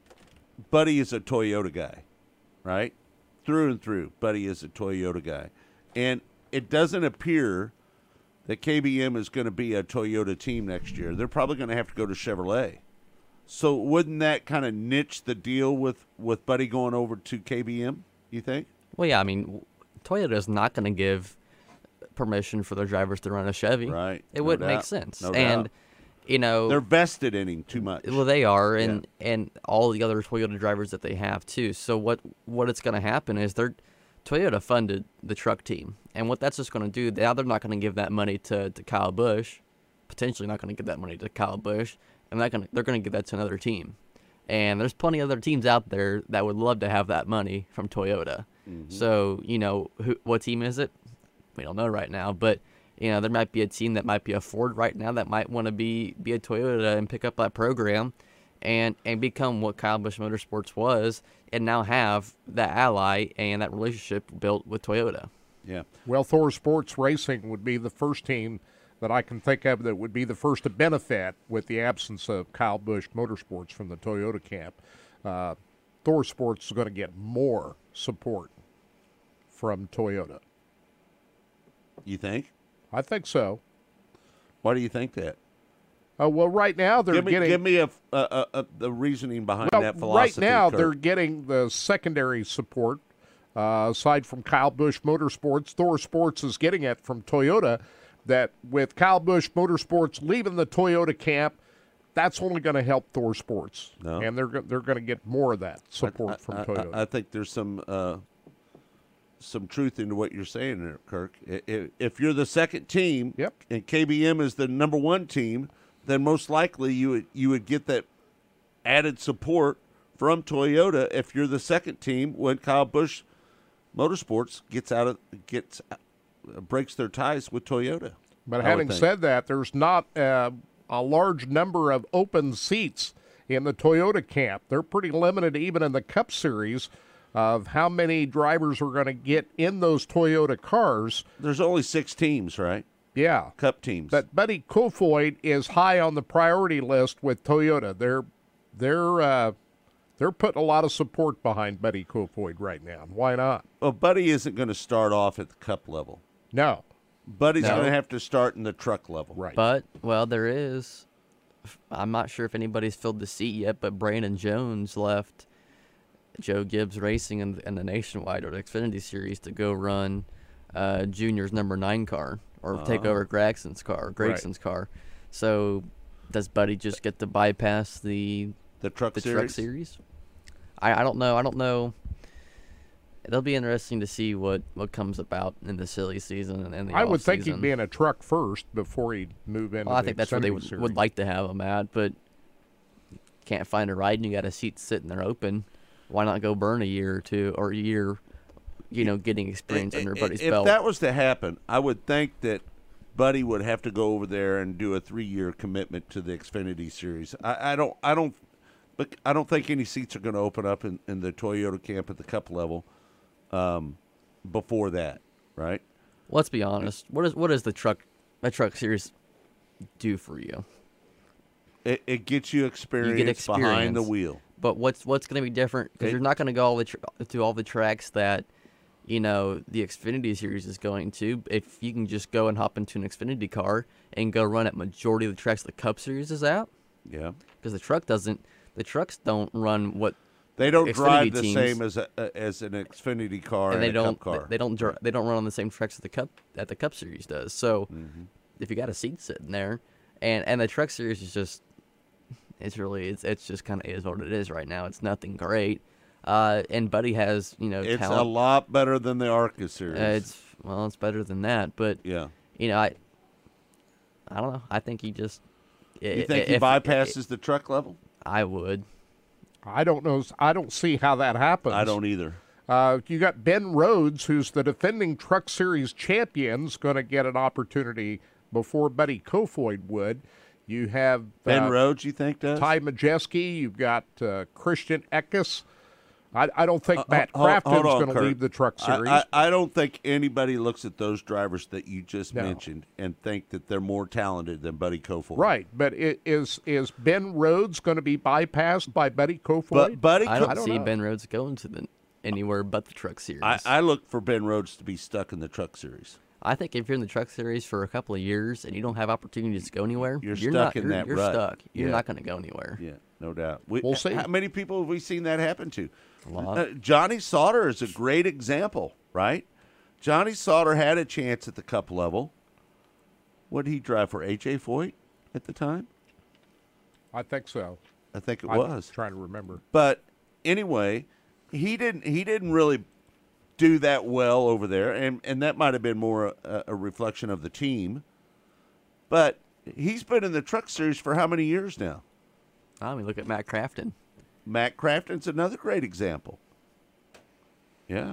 Buddy is a Toyota guy, right? Through and through, Buddy is a Toyota guy. And it doesn't appear that K B M is going to be a Toyota team next year. They're probably going to have to go to Chevrolet. So wouldn't that kind of niche the deal with, with Buddy going over to K B M, you think? Well, yeah, I mean, Toyota is not going to give permission for their drivers to run a Chevy. Right. It No wouldn't doubt. make sense. No and, doubt. you know. They're vested in him too much. Well, they are, and, yeah. and all the other Toyota drivers that they have, too. So what, what it's going to happen is they're Toyota funded the truck team. And what that's just going to do, now they're not going to give that money to, to Kyle Busch, potentially not going to give that money to Kyle Busch, and they're going to they're going to give that to another team. And there's plenty of other teams out there that would love to have that money from Toyota. Mm-hmm. So, you know, who, what team is it? We don't know right now, but, you know, there might be a team that might be a Ford right now that might want to be, be a Toyota and pick up that program and, and become what Kyle Busch Motorsports was and now have that ally and that relationship built with Toyota. Yeah. Well, Thor Sports Racing would be the first team that I can think of that would be the first to benefit with the absence of Kyle Busch Motorsports from the Toyota camp. Uh, Thor Sports is going to get more support from Toyota. You think? I think so. Why do you think that? Uh, well, right now they're give me, getting. Give me a, a, a, a the reasoning behind well, that philosophy. Right now Kurt. they're getting the secondary support. Uh, aside from Kyle Busch Motorsports, Thor Sports is getting it from Toyota. That with Kyle Busch Motorsports leaving the Toyota camp, that's only going to help Thor Sports, no. and they're they're going to get more of that support I, I, from I, Toyota. I, I think there's some uh, some truth into what you're saying there, Kirk. If, if you're the second team, yep. and K B M is the number one team, then most likely you would you would get that added support from Toyota if you're the second team when Kyle Busch Motorsports gets out of gets breaks their ties with Toyota. But having said that, there's not uh, a large number of open seats in the Toyota camp. They're pretty limited even in the Cup Series of how many drivers are going to get in those Toyota cars. There's only six teams, right? Yeah. Cup teams. But Buddy Kofoid is high on the priority list with Toyota. They're they're uh, they're putting a lot of support behind Buddy Kofoid right now. Why not? Well, Buddy isn't going to start off at the Cup level. No. Buddy's No. going to have to start in the truck level. Right. But, well, there is. I'm not sure if anybody's filled the seat yet, but Brandon Jones left Joe Gibbs Racing in the, in the Nationwide or the Xfinity Series to go run uh, Junior's number nine car or uh-huh. take over Gregson's car, Gregson's right. car. So does Buddy just get to bypass the the truck the series? truck series? I, I don't know. I don't know. It'll be interesting to see what, what comes about in the silly season and, and the I would think season. he'd be in a truck first before he'd move into well, I the think that's where they would, would like to have him at, but can't find a ride and you got a seat sitting there open. Why not go burn a year or two or a year, you know, getting experience under Buddy's if belt? If that was to happen, I would think that Buddy would have to go over there and do a three-year commitment to the Xfinity Series. I, I don't, I don't, but I don't think any seats are going to open up in, in the Toyota camp at the Cup level. Um, before that, right? Let's be honest. What is what does the truck that truck series do for you? It, it gets you experience, you get experience behind the wheel. But what's what's going to be different? Because you're not going to go all the tr- to all the tracks that, you know, the Xfinity Series is going to. If you can just go and hop into an Xfinity car and go run at majority of the tracks the Cup Series is out. Yeah. Because the truck doesn't. The trucks don't run what. They don't Xfinity drive the teams, same as a, as an Xfinity car and, and they a don't. Cup car. They don't. dr- They don't run on the same tracks that the Cup that the Cup Series does. So, Mm-hmm. if you got a seat sitting there, and and the Truck Series is just. It's really, it's it's just kind of is what it is right now. It's nothing great. Uh, and Buddy has, you know, It's talent. a lot better than the ARCA series. Uh, it's well, it's better than that. But yeah, you know, I, I don't know. I think he just. You think he bypasses the truck level? I would. I don't know. I don't see how that happens. I don't either. Uh, you got Ben Rhodes, who's the defending Truck Series champion, going to get an opportunity before Buddy Kofoid would. You have Ben uh, Rhodes, you think does? Ty Majeski. You've got uh, Christian Eckes. I, I don't think Uh, Matt hold- Crafton's hold on, going to Kurt. leave the Truck I- Series. I, I don't think anybody looks at those drivers that you just No. mentioned and think that they're more talented than Buddy Kofoid. Right, but it, is is Ben Rhodes going to be bypassed by Buddy Kofoid? But Buddy, I Co- don't, see know. Ben Rhodes going to the anywhere but the Truck Series. I, I look for Ben Rhodes to be stuck in the Truck Series. I think if you're in the Truck Series for a couple of years and you don't have opportunities to go anywhere, You're you're stuck not, in you're, that you're rut. stuck. You're Yeah. not going to go anywhere. Yeah, no doubt. We, We'll see. How many people have we seen that happen to? A lot. Uh, Johnny Sauter is a great example, right? Johnny Sauter had a chance at the Cup level. What did he drive for, A J Foyt at the time? I think so. I think it I'm was. trying to remember. But anyway, he didn't. He didn't really do that well over there, and and that might have been more a, a reflection of the team. But he's been in the Truck Series for how many years now? I mean, look at Matt Crafton. Matt Crafton's another great example. Yeah.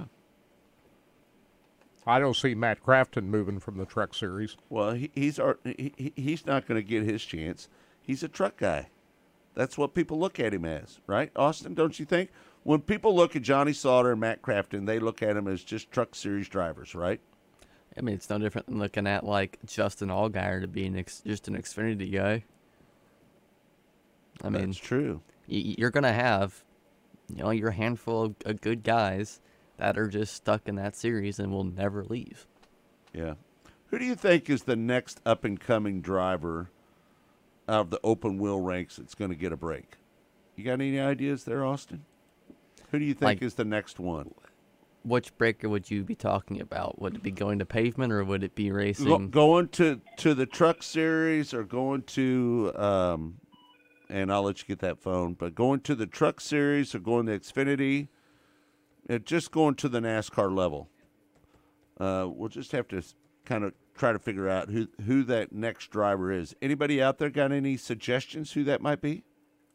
I don't see Matt Crafton moving from the Truck Series. Well, he, he's our, he, he- he's not going to get his chance. He's a truck guy. That's what people look at him as, right? Austin, don't you think? When people look at Johnny Sauter and Matt Crafton, they look at him as just Truck Series drivers, right? I mean, it's no different than looking at like Justin Allgaier to be an ex- just an Xfinity guy. I mean, That's true. y- you're gonna have, you know, your handful of, of good guys that are just stuck in that series and will never leave. Yeah. Who do you think is the next up and coming driver out of the open wheel ranks that's going to get a break? You got any ideas there, Austin? Who do you think Like- is the next one? Which breaker would you be talking about? Would it be going to pavement or would it be racing? Go, going to, to the Truck Series or going to, um, and I'll let you get that phone, but going to the Truck Series or going to Xfinity, and just going to the NASCAR level. Uh, we'll just have to kind of try to figure out who, who that next driver is. Anybody out there got any suggestions who that might be?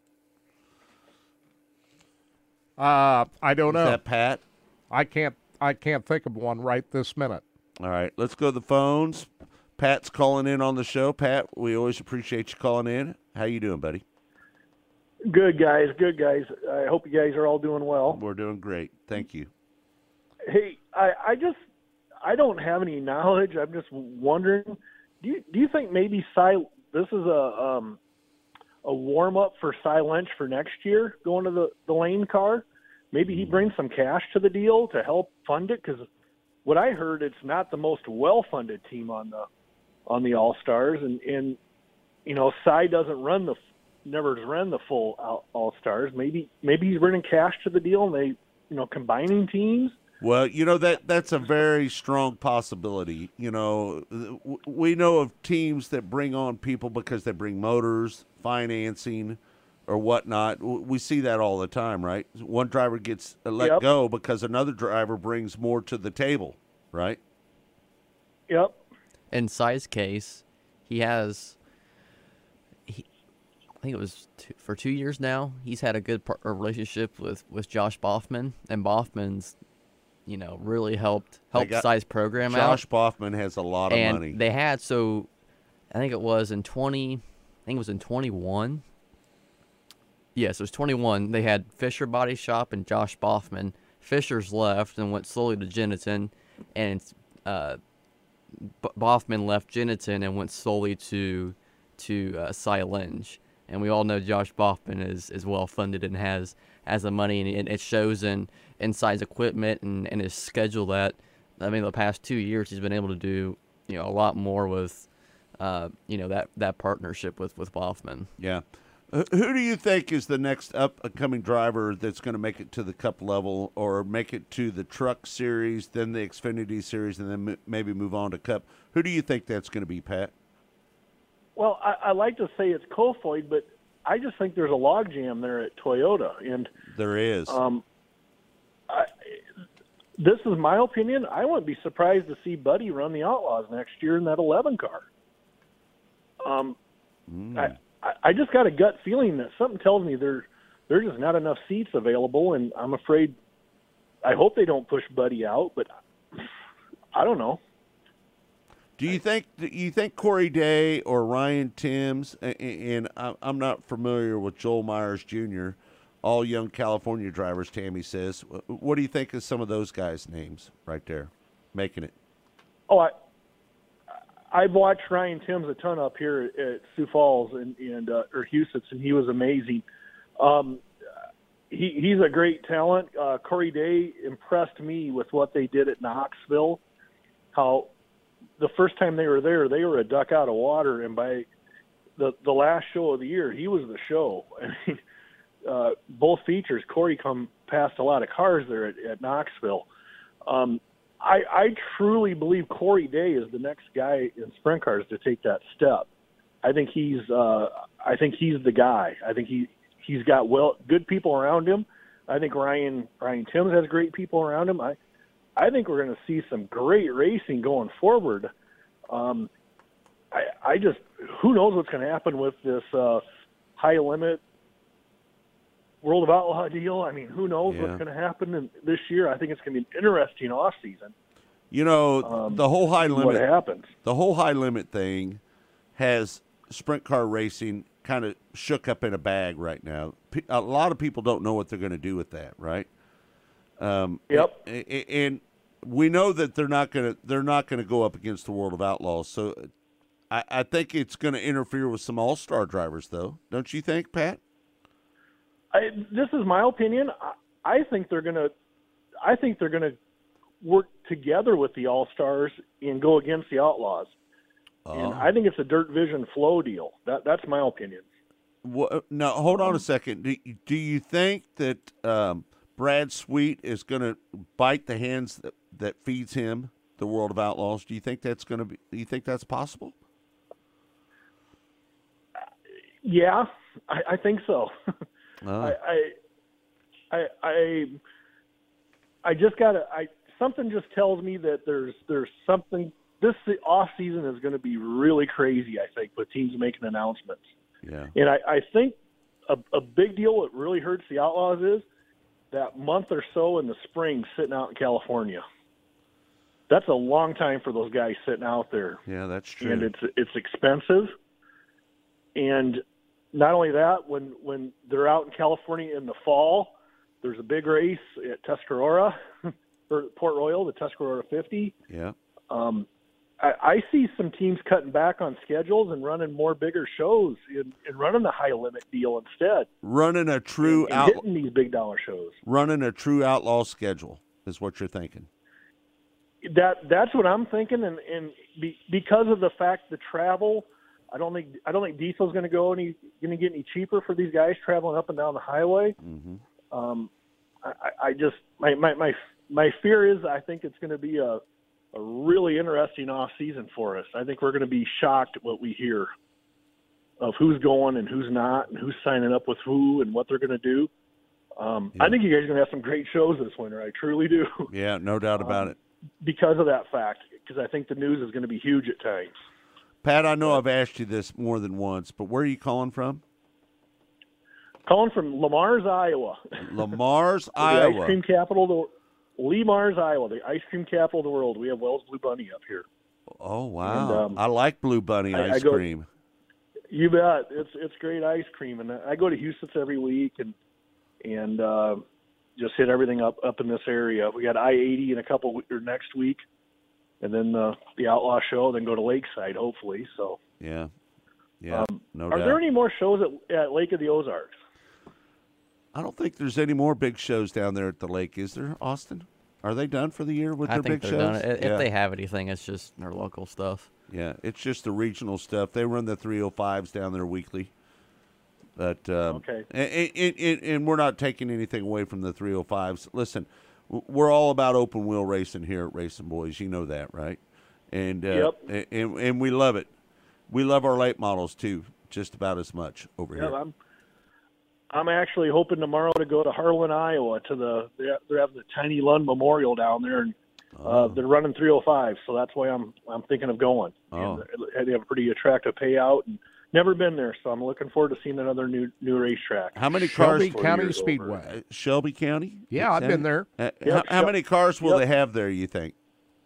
Uh, I don't Is know. that Pat? I can't. I can't think of one right this minute. All right, let's go to the phones. Pat's calling in on the show. Pat, we always appreciate you calling in. How you doing, buddy? Good guys, good guys. I hope you guys are all doing well. We're doing great. Thank you. Hey, I, I just I don't have any knowledge. I'm just wondering. Do you do you think maybe Cy this is a um a warm up for Cy Lynch for next year going to the the lane car? Maybe he brings some cash to the deal to help fund it, because what I heard, it's not the most well funded team on the on the All Stars, and and you know Cy doesn't run the never run the full All Stars. Maybe maybe he's bringing cash to the deal, and they you know combining teams. Well, you know, that that's a very strong possibility. You know, w- we know of teams that bring on people because they bring motors, financing, or whatnot. W- We see that all the time, right? One driver gets let Yep. go because another driver brings more to the table, right? Yep. In Cy's case, he has, he, I think it was two, for two years now, he's had a good par- a relationship with, with Josh Boffman, and Boffman's, you know, really helped help got- Cy's program out. Josh Boffman has a lot of and money. they had, so I think it was in twenty, I think it was in twenty-one. Yes, it was twenty-one. They had Fisher Body Shop and Josh Boffman. Fisher's left and went slowly to Genneton, and uh, B- Boffman left Genneton and went solely to to uh, Cy Lynch. and we all know Josh Boffman is, is well funded and has has the money, and it, it shows in inside his equipment and, and his schedule that, I mean, the past two years he's been able to do, you know, a lot more with, uh, you know, that, that partnership with, with Boffman. Yeah. Who do you think is the next up-and-coming driver that's going to make it to the Cup level or make it to the Truck Series, then the Xfinity Series, and then m- maybe move on to Cup? Who do you think that's going to be, Pat? Well, I, I like to say it's Kofoid, but I just think there's a logjam there at Toyota. And there is. Um, I, this is my opinion. I wouldn't be surprised to see Buddy run the Outlaws next year in that eleven car. Um, mm. I, I just got a gut feeling that something tells me there there's just not enough seats available, and I'm afraid. I hope they don't push Buddy out, but I don't know. Do you think do you think Corey Day or Ryan Timms, and I'm not familiar with Joel Myers Junior, all young California drivers, Tammy says. What do you think of some of those guys' names right there making it? Oh, I I've watched Ryan Timms a ton up here at Sioux Falls and, and uh, or Houston, and he was amazing. Um, he, he's a great talent. Uh, Corey Day impressed me with what they did at Knoxville, how the first time they were there, they were a duck out of water, and by the the last show of the year, he was the show. I mean, uh, both features, Corey come past a lot of cars there at, at Knoxville. Um, I, I truly believe Corey Day is the next guy in sprint cars to take that step. I think he's uh, I think he's the guy. I think he he's got well good people around him. I think Ryan Ryan Timms has great people around him. I I think we're going to see some great racing going forward. Um, I I just who knows what's going to happen with this uh, high limit World of Outlaw deal. I mean, who knows yeah. what's going to happen in, this year? I think it's going to be an interesting off season. You know, um, the whole high limit. What happens? The whole high limit thing has sprint car racing kind of shook up in a bag right now. A lot of people don't know what they're going to do with that, right? Um, yep. And, and we know that they're not going to they're not going to go up against the World of Outlaws. So I, I think it's going to interfere with some all-star drivers, though. Don't you think, Pat? I, this is my opinion. I, I think they're going to, I think they're going to work together with the All Stars and go against the Outlaws. Oh. And I think it's a Dirt Vision flow deal. That that's my opinion. Well, now hold on a second. Do, do you think that um, Brad Sweet is going to bite the hands that, that feeds him the World of Outlaws? Do you think that's going to be? Do you think that's possible? Yeah, I, I think so. Oh. I, I, I, I just gotta. I something just tells me that there's there's something. This off season is going to be really crazy. I think with teams making announcements. Yeah. And I, I think a, a big deal that really hurts the Outlaws is that month or so in the spring sitting out in California. That's a long time for those guys sitting out there. Yeah, that's true. And it's it's expensive. And not only that, when, when they're out in California in the fall, there's a big race at Tuscarora, or Port Royal, the Tuscarora fifty. Yeah. Um, I, I see some teams cutting back on schedules and running more bigger shows and, and running the high limit deal instead. Running a true and, and out, hitting these big dollar shows. Running a true outlaw schedule is what you're thinking. That that's what I'm thinking, and and be, because of the fact the travel. I don't think I don't think diesel's going to go any going to get any cheaper for these guys traveling up and down the highway. Mm-hmm. Um, I, I just my, my my my fear is I think it's going to be a a really interesting off season for us. I think we're going to be shocked at what we hear of who's going and who's not, and who's signing up with who and what they're going to do. Um, yeah. I think you guys are going to have some great shows this winter. I truly do. Yeah, no doubt about um, it. Because of that fact, because I think the news is going to be huge at times. Pat, I know I've asked you this more than once, but where are you calling from? Calling from Lemars, Iowa. Lemars, the Iowa. Ice cream capital, of the Lemars, Iowa, the ice cream capital of the world. We have Wells Blue Bunny up here. Oh wow! And, um, I like Blue Bunny I, ice I go, cream. You bet. It's it's great ice cream, and I go to Houston's every week and and uh, just hit everything up up in this area. We got I eighty in a couple or next week. And then uh, the Outlaw Show, then go to Lakeside, hopefully. So yeah, Yeah, Um, no are doubt. there any more shows at, at Lake of the Ozarks? I don't think there's any more big shows down there at the lake, is there, Austin? Are they done for the year with I their think big they're shows? done. If yeah. they have anything, it's just their local stuff. Yeah, it's just the regional stuff. They run the three oh fives down there weekly. But um, Okay. and, and, and, and we're not taking anything away from the three oh fives. Listen, w- we're all about open wheel racing here at Racing Boys. You know that, right? And uh, Yep. and and we love it. We love our late models too, just about as much over Yeah, here. I'm. I'm actually hoping tomorrow to go to Harlan, Iowa, to the they're they're having the Tiny Lund Memorial down there, and uh, they're running three oh five, so that's why I'm I'm thinking of going. Oh. And they have a pretty attractive payout, and never been there, so I'm looking forward to seeing another new new racetrack. How many Shelby cars? County years Speedway. Uh, Shelby County? Yeah, I've been there. Uh, Yep, how, how Shel- many cars will yep. they have there, you think?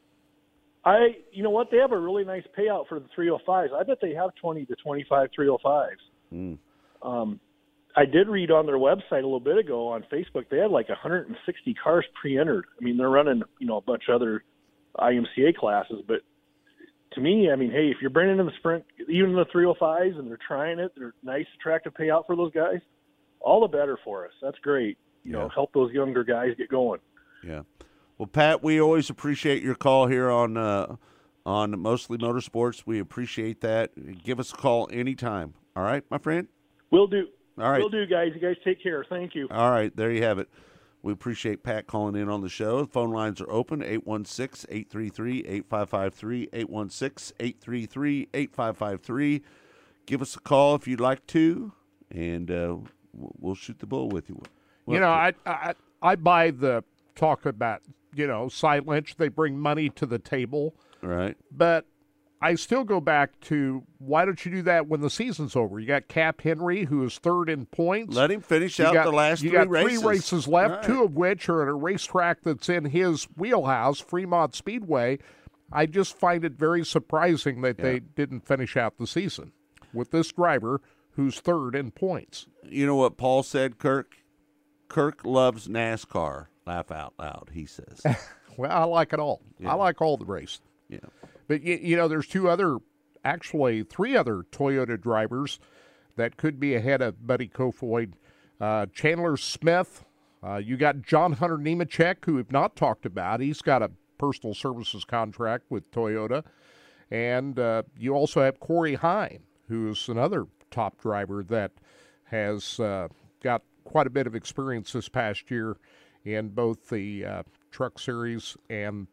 I, you know what, they have a really nice payout for the three oh fives. I bet they have twenty to twenty-five three oh fives. Mm. Um, I did read on their website a little bit ago on Facebook, they had like one hundred sixty cars pre-entered. I mean, they're running, you know, a bunch of other I M C A classes, but to me, I mean, hey, if you're bringing in the sprint, even the three oh fives, and they're trying it, they're nice, attractive payout for those guys, all the better for us. That's great. You Yeah. know, help those younger guys get going. Yeah. Well, Pat, we always appreciate your call here on uh, on Mostly Motorsports. We appreciate that. Give us a call anytime. All right, my friend? Will do. All right. Will do, guys. You guys take care. Thank you. All right, there you have it. We appreciate Pat calling in on the show. The phone lines are open, eight one six, eight three three, eight five five three, eight one six, eight three three, eight five five three. Give us a call if you'd like to, and uh, we'll shoot the bull with you. You know, I, I I buy the talk about, you know, Silence. They bring money to the table. Right. But I still go back to, why don't you do that when the season's over? You got Cap Henry, who is third in points. Let him finish You out got- the last you three got races. three races left, Right. two of which are at a racetrack that's in his wheelhouse, Fremont Speedway. I just find it very surprising that they didn't finish out the season with this driver who's third in points. You know what Paul said, Kirk? Kirk loves NASCAR. Laugh out loud, he says. Well, I like it all. Yeah. I like all the race. Yeah. But, you, you know, there's two other, actually three other Toyota drivers that could be ahead of Buddy Kofoid. Uh, Chandler Smith, uh, you got John Hunter Nemechek, who we've not talked about. He's got a personal services contract with Toyota. And uh, you also have Corey Hine, who's another top driver that has uh, got quite a bit of experience this past year in both the uh, Truck Series and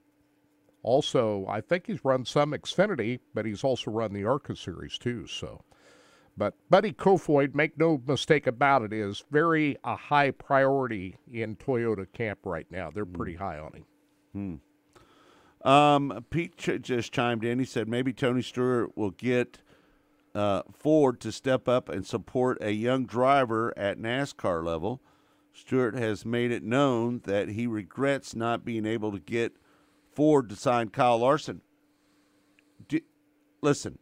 also, I think he's run some Xfinity, but he's also run the ARCA Series too. So, but Buddy Kofoid, make no mistake about it, is very a high priority in Toyota camp right now. They're pretty high on him. Hmm. Um, Pete ch- just chimed in. He said maybe Tony Stewart will get uh, Ford to step up and support a young driver at NASCAR level. Stewart has made it known that he regrets not being able to get Ford to sign Kyle Larson. D- listen,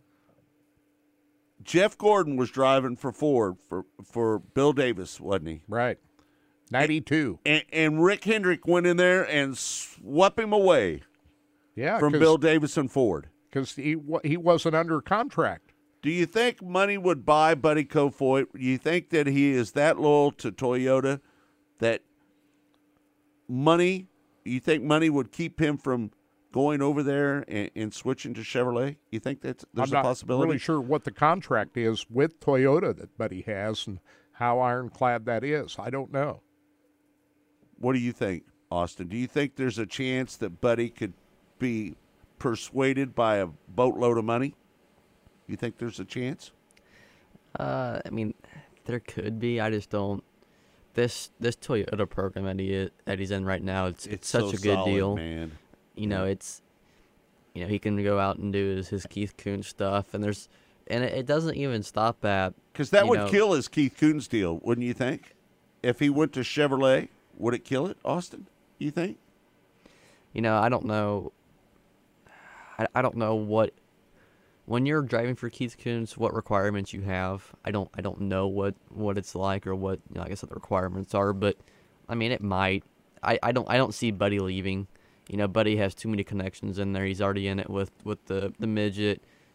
Jeff Gordon was driving for Ford for, for Bill Davis, wasn't he? Right. ninety-two. And, and Rick Hendrick went in there and swept him away Yeah, from Bill Davis and Ford. Because he, wa- he wasn't under contract. Do you think money would buy Buddy Kofoid? Do you think that he is that loyal to Toyota that money, you think money would keep him from going over there and, and switching to Chevrolet? You think that's, there's I'm a not possibility? really sure what the contract is with Toyota that Buddy has and how ironclad that is. I don't know. What do you think, Austin? Do you think there's a chance that Buddy could be persuaded by a boatload of money? You think there's a chance? Uh, I mean, there could be. I just don't. This this Toyota program that he is, that he's in right now, it's it's, It's such so a good solid, deal. man. You know, it's you know he can go out and do his, his Keith Kunz stuff, and there's and it, it doesn't even stop at Because that you would know, kill his Keith Kunz deal, wouldn't you think? If he went to Chevrolet, would it kill it, Austin? You think? You know, I don't know. I, I don't know what when you're driving for Keith Kunz, what requirements you have. I don't I don't know what, what it's like or what you know, I guess what the requirements are, but I mean it might. I, I don't I don't see Buddy leaving. You know, Buddy has too many connections in there. He's already in it with, with the, the midget.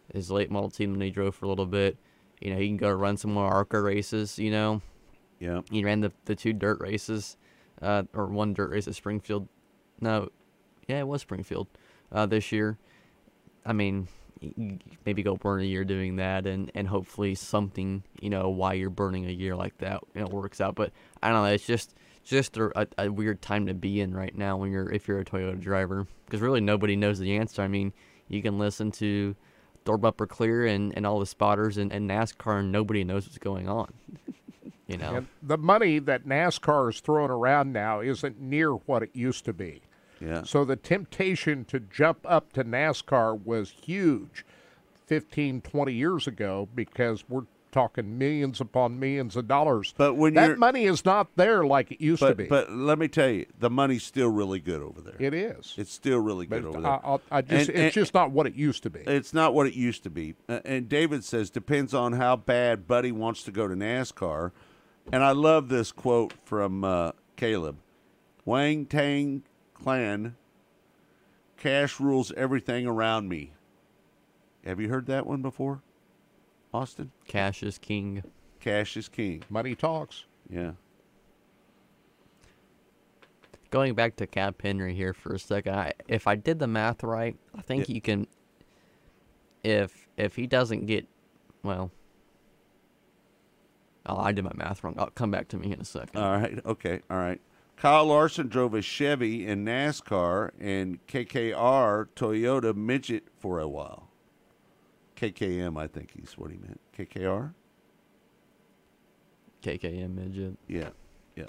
his late model team when he drove for a little bit. You know, he can go run some more ARCA races, you know. Yeah. He ran the, the two dirt races, uh, or one dirt race at Springfield. No, yeah, it was Springfield uh, this year. I mean, maybe go burn a year doing that, and, and hopefully something, you know, why you're burning a year like that, you know, works out. But I don't know, it's just just a, a weird time to be in right now when you're if you're a Toyota driver, because really nobody knows the answer. I mean, you can listen to Door Bumper Clear and, and all the spotters and, and NASCAR, and nobody knows what's going on. You know, and the money that NASCAR is throwing around now isn't near what it used to be. Yeah. So the temptation to jump up to NASCAR was huge fifteen, twenty years ago, because we're talking millions upon millions of dollars. But when that you're, money is not there like it used but, to be. But let me tell you, the money's still really good over there. It is. It's still really good but over there. I, I, I just, And- it's and- just not what it used to be. It's not what it used to be. Uh, And David says, depends on how bad Buddy wants to go to NASCAR. And I love this quote from uh, Caleb. Wang Tang Clan, cash rules everything around me. Have you heard that one before, Austin? cash is king. Cash is king. Money talks. Yeah. Going back to Cap Henry here for a second, I, if I did the math right, I think Yeah. you can. If if he doesn't get, well, oh, I did my math wrong. I'll come back to me in a second. All right. Okay. All right. Kyle Larson drove a Chevy in NASCAR and K K R Toyota midget for a while. K K M, I think is what he meant. K K R? K K M midget. Yeah. Yeah.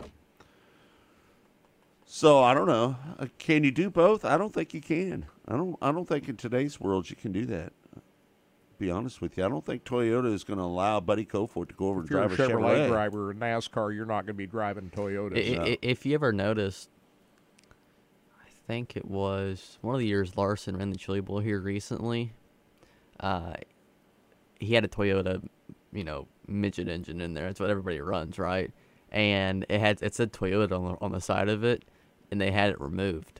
So I don't know. Uh, Can you do both? I don't think you can. I don't. I don't think in today's world you can do that. Be honest with you, I don't think Toyota is going to allow Buddy Kofoid to go over and If you're a drive a Chevrolet Chevrolet. driver in NASCAR, you're not going to be driving Toyotas. I- I- If you ever noticed, I think it was one of the years Larson ran the Chili Bowl here recently. Uh, he had a Toyota, you know, midget engine in there. That's what everybody runs, right? And it had it said Toyota on the, on the side of it, and they had it removed,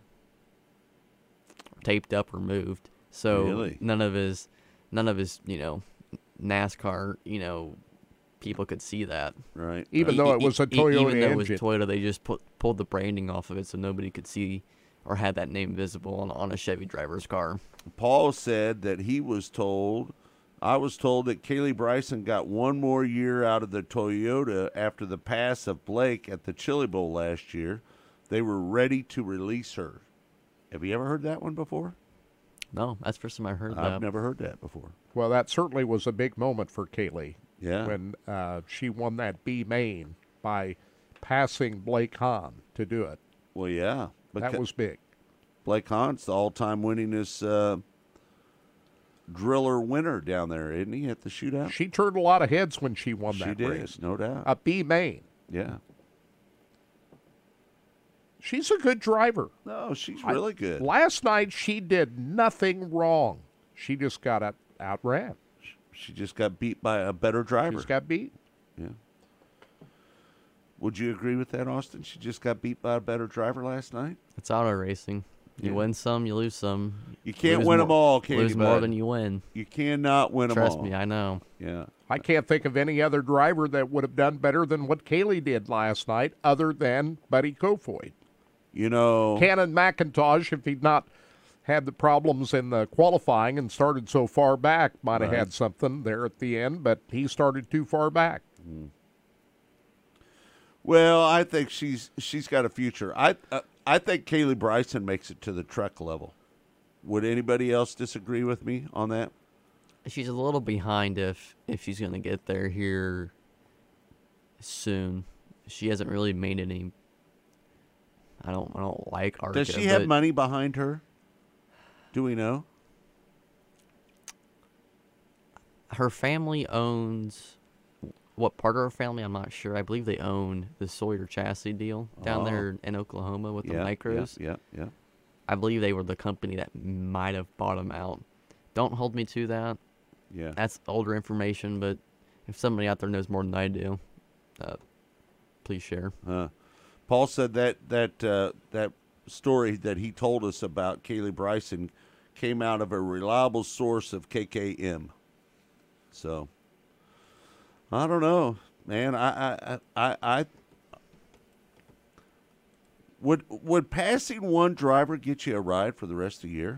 taped up, removed. So Really? none of his, none of his, you know, NASCAR, you know, people could see that. Right. Even E- though e- it was a e- Toyota even though it was engine. Toyota, they just put, pulled the branding off of it so nobody could see or had that name visible on, on a Chevy driver's car. Paul said that he was told, I was told that Kaylee Bryson got one more year out of the Toyota after the pass of Blake at the Chili Bowl last year. They were ready to release her. Have you ever heard that one before? No, that's the first time I heard that. I've never heard that before. Well, that certainly was a big moment for Kaylee. Yeah. When uh, she won that B main by passing Blake Hahn to do it. Well, yeah. That Beca- was big. Blake Hahn's the all-time winningest uh, driller winner down there, isn't he, at the shootout? She turned a lot of heads when she won She that did, race. no doubt. A B main. Yeah. She's a good driver. No, she's I- really good. Last night, she did nothing wrong. She just got out, outran. She just got beat by a better driver. She's got beat. Yeah. Would you agree with that, Austin? She just got beat by a better driver last night? It's auto racing. You Yeah. win some, you lose some. You can't Lose win more- them all, can Lose you, more bud? than you win. You cannot win them Trust all. me, I know. Yeah. I can't think of any other driver that would have done better than what Kaylee did last night, other than Buddy Kofoid. You know, Cannon McIntosh, if he'd not had the problems in the qualifying and started so far back, might have Right. had something there at the end, but he started too far back. well, I think she's she's got a future. I uh, I think Kaylee Bryson makes it to the truck level. Would anybody else disagree with me on that? She's a little behind if if she's going to get there here soon. She hasn't really made any. I don't I don't like Arca. Does she have but money behind her? Do we know? her family owns what part of her family? I'm not sure. I believe they own the Sawyer Chassis deal down Oh. there in Oklahoma with the Yeah, yeah, micros. yeah, yeah. I believe they were the company that might have bought them out. Don't hold me to that. Yeah. That's older information, but if somebody out there knows more than I do, uh, please share. Uh, Paul said that that uh, that story that he told us about Kaylee Bryson came out of a reliable source of K K M. So, I don't know, man. I, I, I, I would would passing one driver get you a ride for the rest of the year?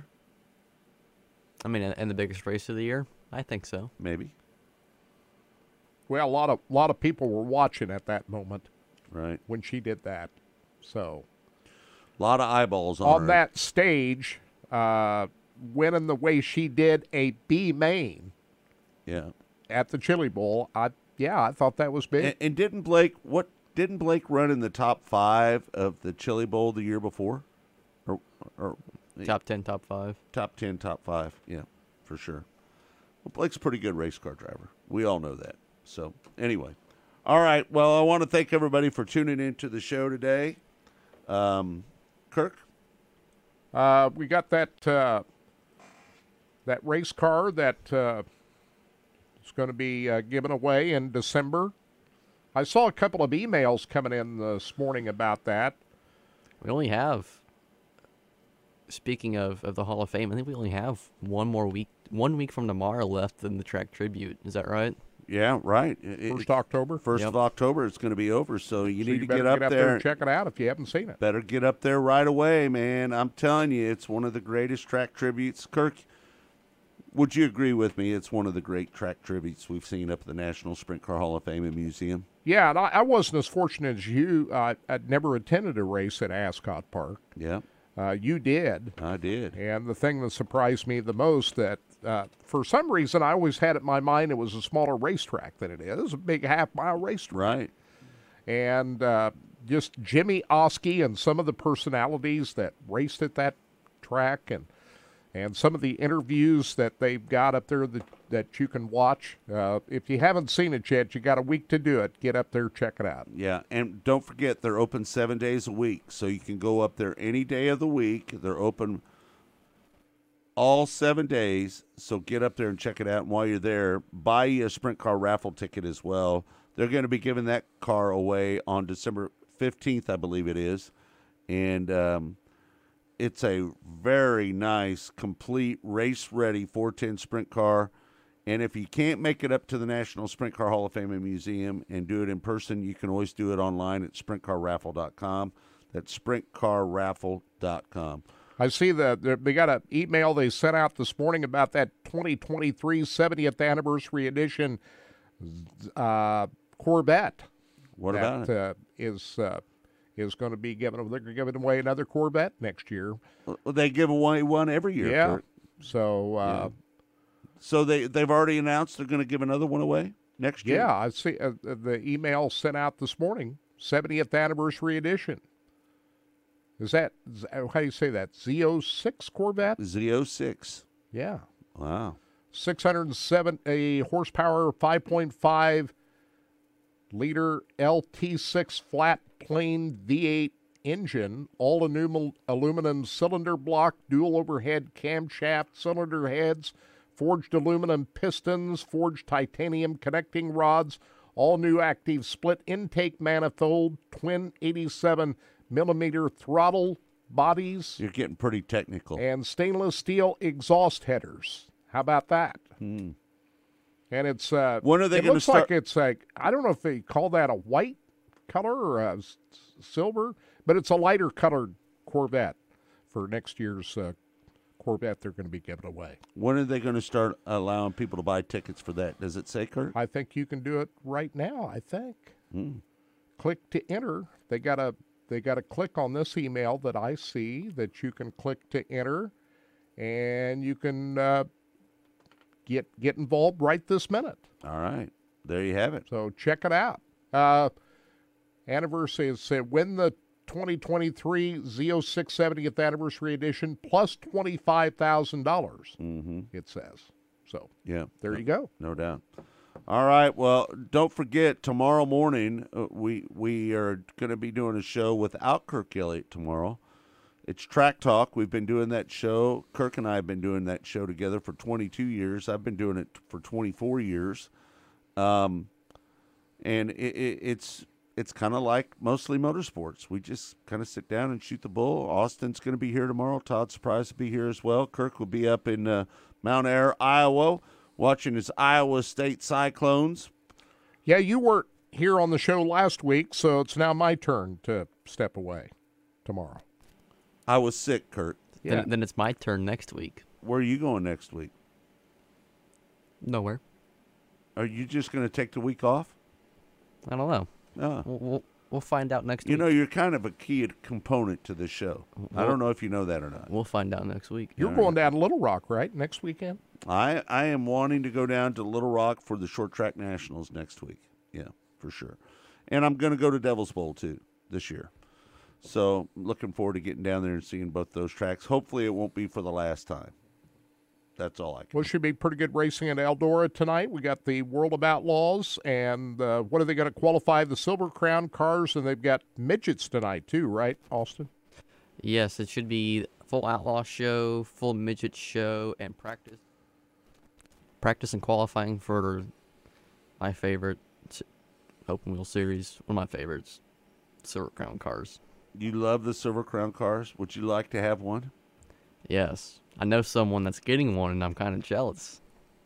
I mean, and the biggest race of the year, I think so. Maybe. Well, a lot of lot of people were watching at that moment, right, when she did that. So, a lot of eyeballs on, on her. that stage, uh, winning the way she did a B main. Yeah. At the Chili Bowl, I yeah, I thought that was big. And, and didn't Blake what didn't Blake run in the top five of the Chili Bowl the year before, or or top ten, top five, top ten, top five? Yeah, for sure. Well, Blake's a pretty good race car driver. We all know that. So anyway, all right. Well, I want to thank everybody for tuning into the show today. Um, Kirk, uh, we got that uh, that race car that. Uh, It's going to be uh, given away in December. I saw a couple of emails coming in this morning about that. We only have, speaking of, of the Hall of Fame, I think we only have one more week, one week from tomorrow left in the track tribute. Is that right? Yeah, right. First October? First Yep. of October, it's going to be over, so you So need you to better get up get up there. there and check it out if you haven't seen it. Better get up there right away, man. I'm telling you, it's one of the greatest track tributes. Kirk, would you agree with me? It's one of the great track tributes we've seen up at the National Sprint Car Hall of Fame and Museum. Yeah, and I, I wasn't as fortunate as you. Uh, I'd never attended a race at Ascot Park. Yeah. Uh, you did. I did. And the thing that surprised me the most that uh, for some reason I always had it in my mind it was a smaller racetrack than it is, a big half-mile racetrack. Right. And uh, just Jimmy Oskey and some of the personalities that raced at that track and and some of the interviews that they've got up there that, that you can watch. Uh, if you haven't seen it yet, you got a week to do it. Get up there, check it out. Yeah, and don't forget they're open seven days a week, so you can go up there any day of the week. They're open all seven days, so get up there and check it out. And while you're there, buy you a Sprint Car raffle ticket as well. They're going to be giving that car away on December fifteenth, I believe it is, and um, it's a very nice, complete, race-ready four ten Sprint car. And if you can't make it up to the National Sprint Car Hall of Fame and Museum and do it in person, you can always do it online at sprint car raffle dot com. That's sprint car raffle dot com. I see that they got an email they sent out this morning about that twenty twenty-three seventieth anniversary edition uh, Corvette. What that, about it? Uh, is uh, is going to be given. They're giving away another Corvette next year. Well, they give away one every year. Yeah. Kurt. So. Uh, yeah. So they they've already announced they're going to give anotdo one away next year. Yeah, I see uh, the email sent out this morning. seventieth anniversary edition. Is that how do you say that? Z oh six Corvette. Z oh six. Yeah. Wow. six hundred seventy horsepower, five point five liter L T six flat plane V eight engine, all aluminum, aluminum cylinder block, dual overhead camshaft cylinder heads, forged aluminum pistons, forged titanium connecting rods, all new active split intake manifold, twin eighty-seven millimeter throttle bodies. You're getting pretty technical. And stainless steel exhaust headers. How about that? Hmm. And it's uh, when are they it going to looks start? like it's like I don't know if they call that a white color or a s- silver, but it's a lighter colored Corvette for next year's uh, Corvette they're going to be giving away. When are they going to start allowing people to buy tickets for that? Does it say, Kurt? I think you can do it right now. I think. Hmm. Click to enter. They got to they got to click on this email that I see that you can click to enter, and you can uh, get get involved right this minute. All right, there you have it. So check it out. Uh, anniversary is said win the twenty twenty-three Z oh six seventieth anniversary edition plus twenty-five thousand dollars. Mm-hmm. It says so. Yeah, there no, you go. No doubt. All right. Well, don't forget tomorrow morning uh, we we are going to be doing a show without Kirk Elliott tomorrow. It's Track Talk. We've been doing that show. Kirk and I have been doing that show together for twenty-two years. I've been doing it for twenty-four years. Um, and it, it, it's it's kind of like Mostly Motorsports. We just kind of sit down and shoot the bull. Austin's going to be here tomorrow. Todd Surprise will be here as well. Kirk will be up in uh, Mount Ayr, Iowa, watching his Iowa State Cyclones. Yeah, you weren't here on the show last week, so it's now my turn to step away tomorrow. I was sick, Kurt. Yeah. Then, then it's my turn next week. Where are you going next week? Nowhere. Are you just going to take the week off? I don't know. Oh. We'll, we'll, we'll find out next you week. You know, you're kind of a key component to this show. We'll, I don't know if you know that or not. We'll find out next week. You're All going right. down to Little Rock, right, next weekend? I, I am wanting to go down to Little Rock for the Short Track Nationals next week. Yeah, for sure. And I'm going to go to Devil's Bowl, too, this year. So looking forward to getting down there and seeing both those tracks. Hopefully it won't be for the last time. That's all I can. Well, should be pretty good racing at Eldora tonight. We got the World of Outlaws, and uh, what are they going to qualify? The Silver Crown cars, and they've got midgets tonight too, right, Austin? Yes, it should be full outlaw show, full midget show, and practice. Practice and qualifying for my favorite open wheel series, one of my favorites, Silver Crown cars. You love the Silver Crown cars? Would you like to have one? Yes. I know someone that's getting one, and I'm kind of jealous.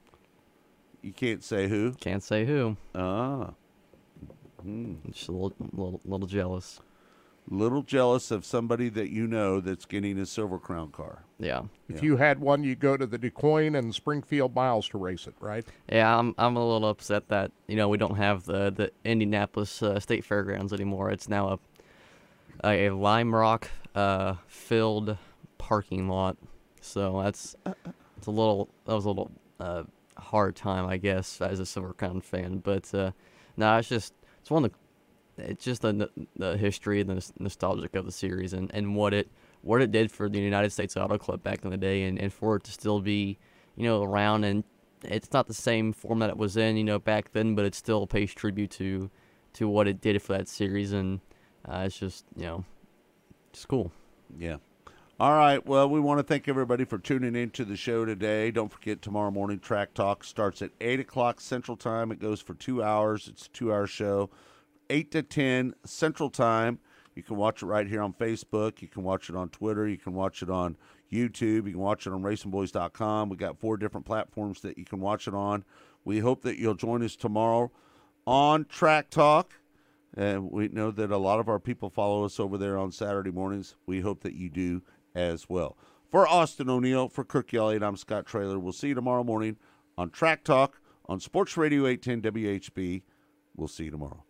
You can't say who? Can't say who. Ah. Hmm. Just a little, little, little jealous. Little jealous of somebody that you know that's getting a Silver Crown car. Yeah. If yeah. you had one, you'd go to the DuQuoin and Springfield miles to race it, right? Yeah, I'm I'm a little upset that, you know, we don't have the, the Indianapolis uh, State Fairgrounds anymore. It's now a, a, a Lime Rock uh, filled parking lot. So that's it's a little that was a little uh, hard time, I guess, as a Silver Crown fan. But uh, no, it's just it's one of the it's just the the history and the nostalgic of the series and, and what it what it did for the United States Auto Club back in the day, and, and for it to still be, you know, around. And it's not the same format it was in, you know, back then, but it still pays tribute to to what it did for that series, and uh, it's just, you know, it's cool. Yeah. All right, well, we want to thank everybody for tuning in to the show today. Don't forget, tomorrow morning, Track Talk starts at eight o'clock Central Time. It goes for two hours. It's a two-hour show, eight to ten Central Time. You can watch it right here on Facebook. You can watch it on Twitter. You can watch it on YouTube. You can watch it on racing boys dot com. We got four different platforms that you can watch it on. We hope that you'll join us tomorrow on Track Talk. And we know that a lot of our people follow us over there on Saturday mornings. We hope that you do as well. For Austin O'Neill, for Kirk Elliott, I'm Scott Traylor. We'll see you tomorrow morning on Track Talk on Sports Radio eight ten W H B. We'll see you tomorrow.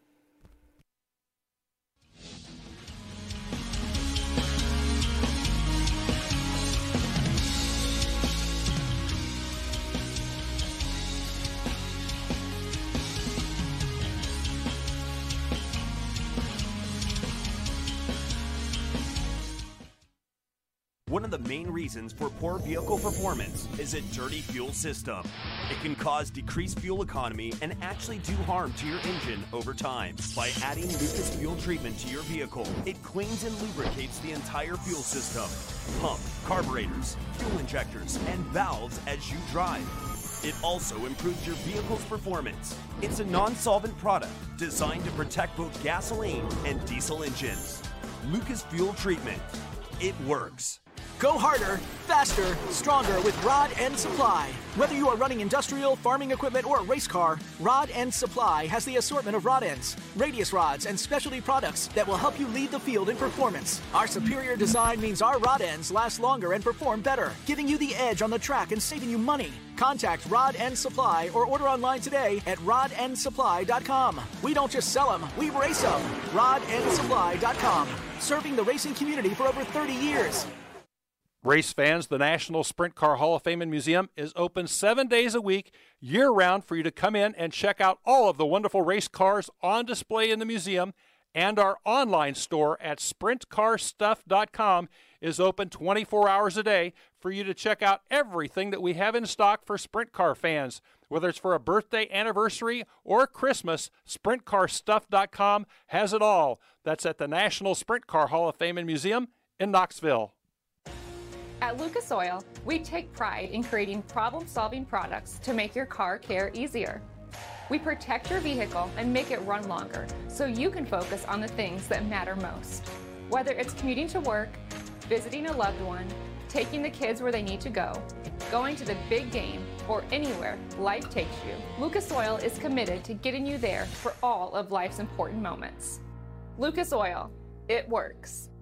One of the main reasons for poor vehicle performance is a dirty fuel system. It can cause decreased fuel economy and actually do harm to your engine over time. By adding Lucas Fuel Treatment to your vehicle, it cleans and lubricates the entire fuel system, pump, carburetors, fuel injectors, and valves as you drive. It also improves your vehicle's performance. It's a non-solvent product designed to protect both gasoline and diesel engines. Lucas Fuel Treatment. It works. Go harder, faster, stronger with Rod End Supply. Whether you are running industrial, farming equipment, or a race car, Rod End Supply has the assortment of rod ends, radius rods, and specialty products that will help you lead the field in performance. Our superior design means our rod ends last longer and perform better, giving you the edge on the track and saving you money. Contact Rod End Supply or order online today at rod end supply dot com. We don't just sell them, we race them. rod end supply dot com. Serving the racing community for over thirty years. Race fans, the National Sprint Car Hall of Fame and Museum is open seven days a week, year-round, for you to come in and check out all of the wonderful race cars on display in the museum. And our online store at sprint car stuff dot com is open twenty-four hours a day for you to check out everything that we have in stock for sprint car fans. Whether it's for a birthday, anniversary, or Christmas, sprint car stuff dot com has it all. That's at the National Sprint Car Hall of Fame and Museum in Knoxville. At Lucas Oil, we take pride in creating problem-solving products to make your car care easier. We protect your vehicle and make it run longer so you can focus on the things that matter most. Whether it's commuting to work, visiting a loved one, taking the kids where they need to go, going to the big game, or anywhere life takes you, Lucas Oil is committed to getting you there for all of life's important moments. Lucas Oil, it works.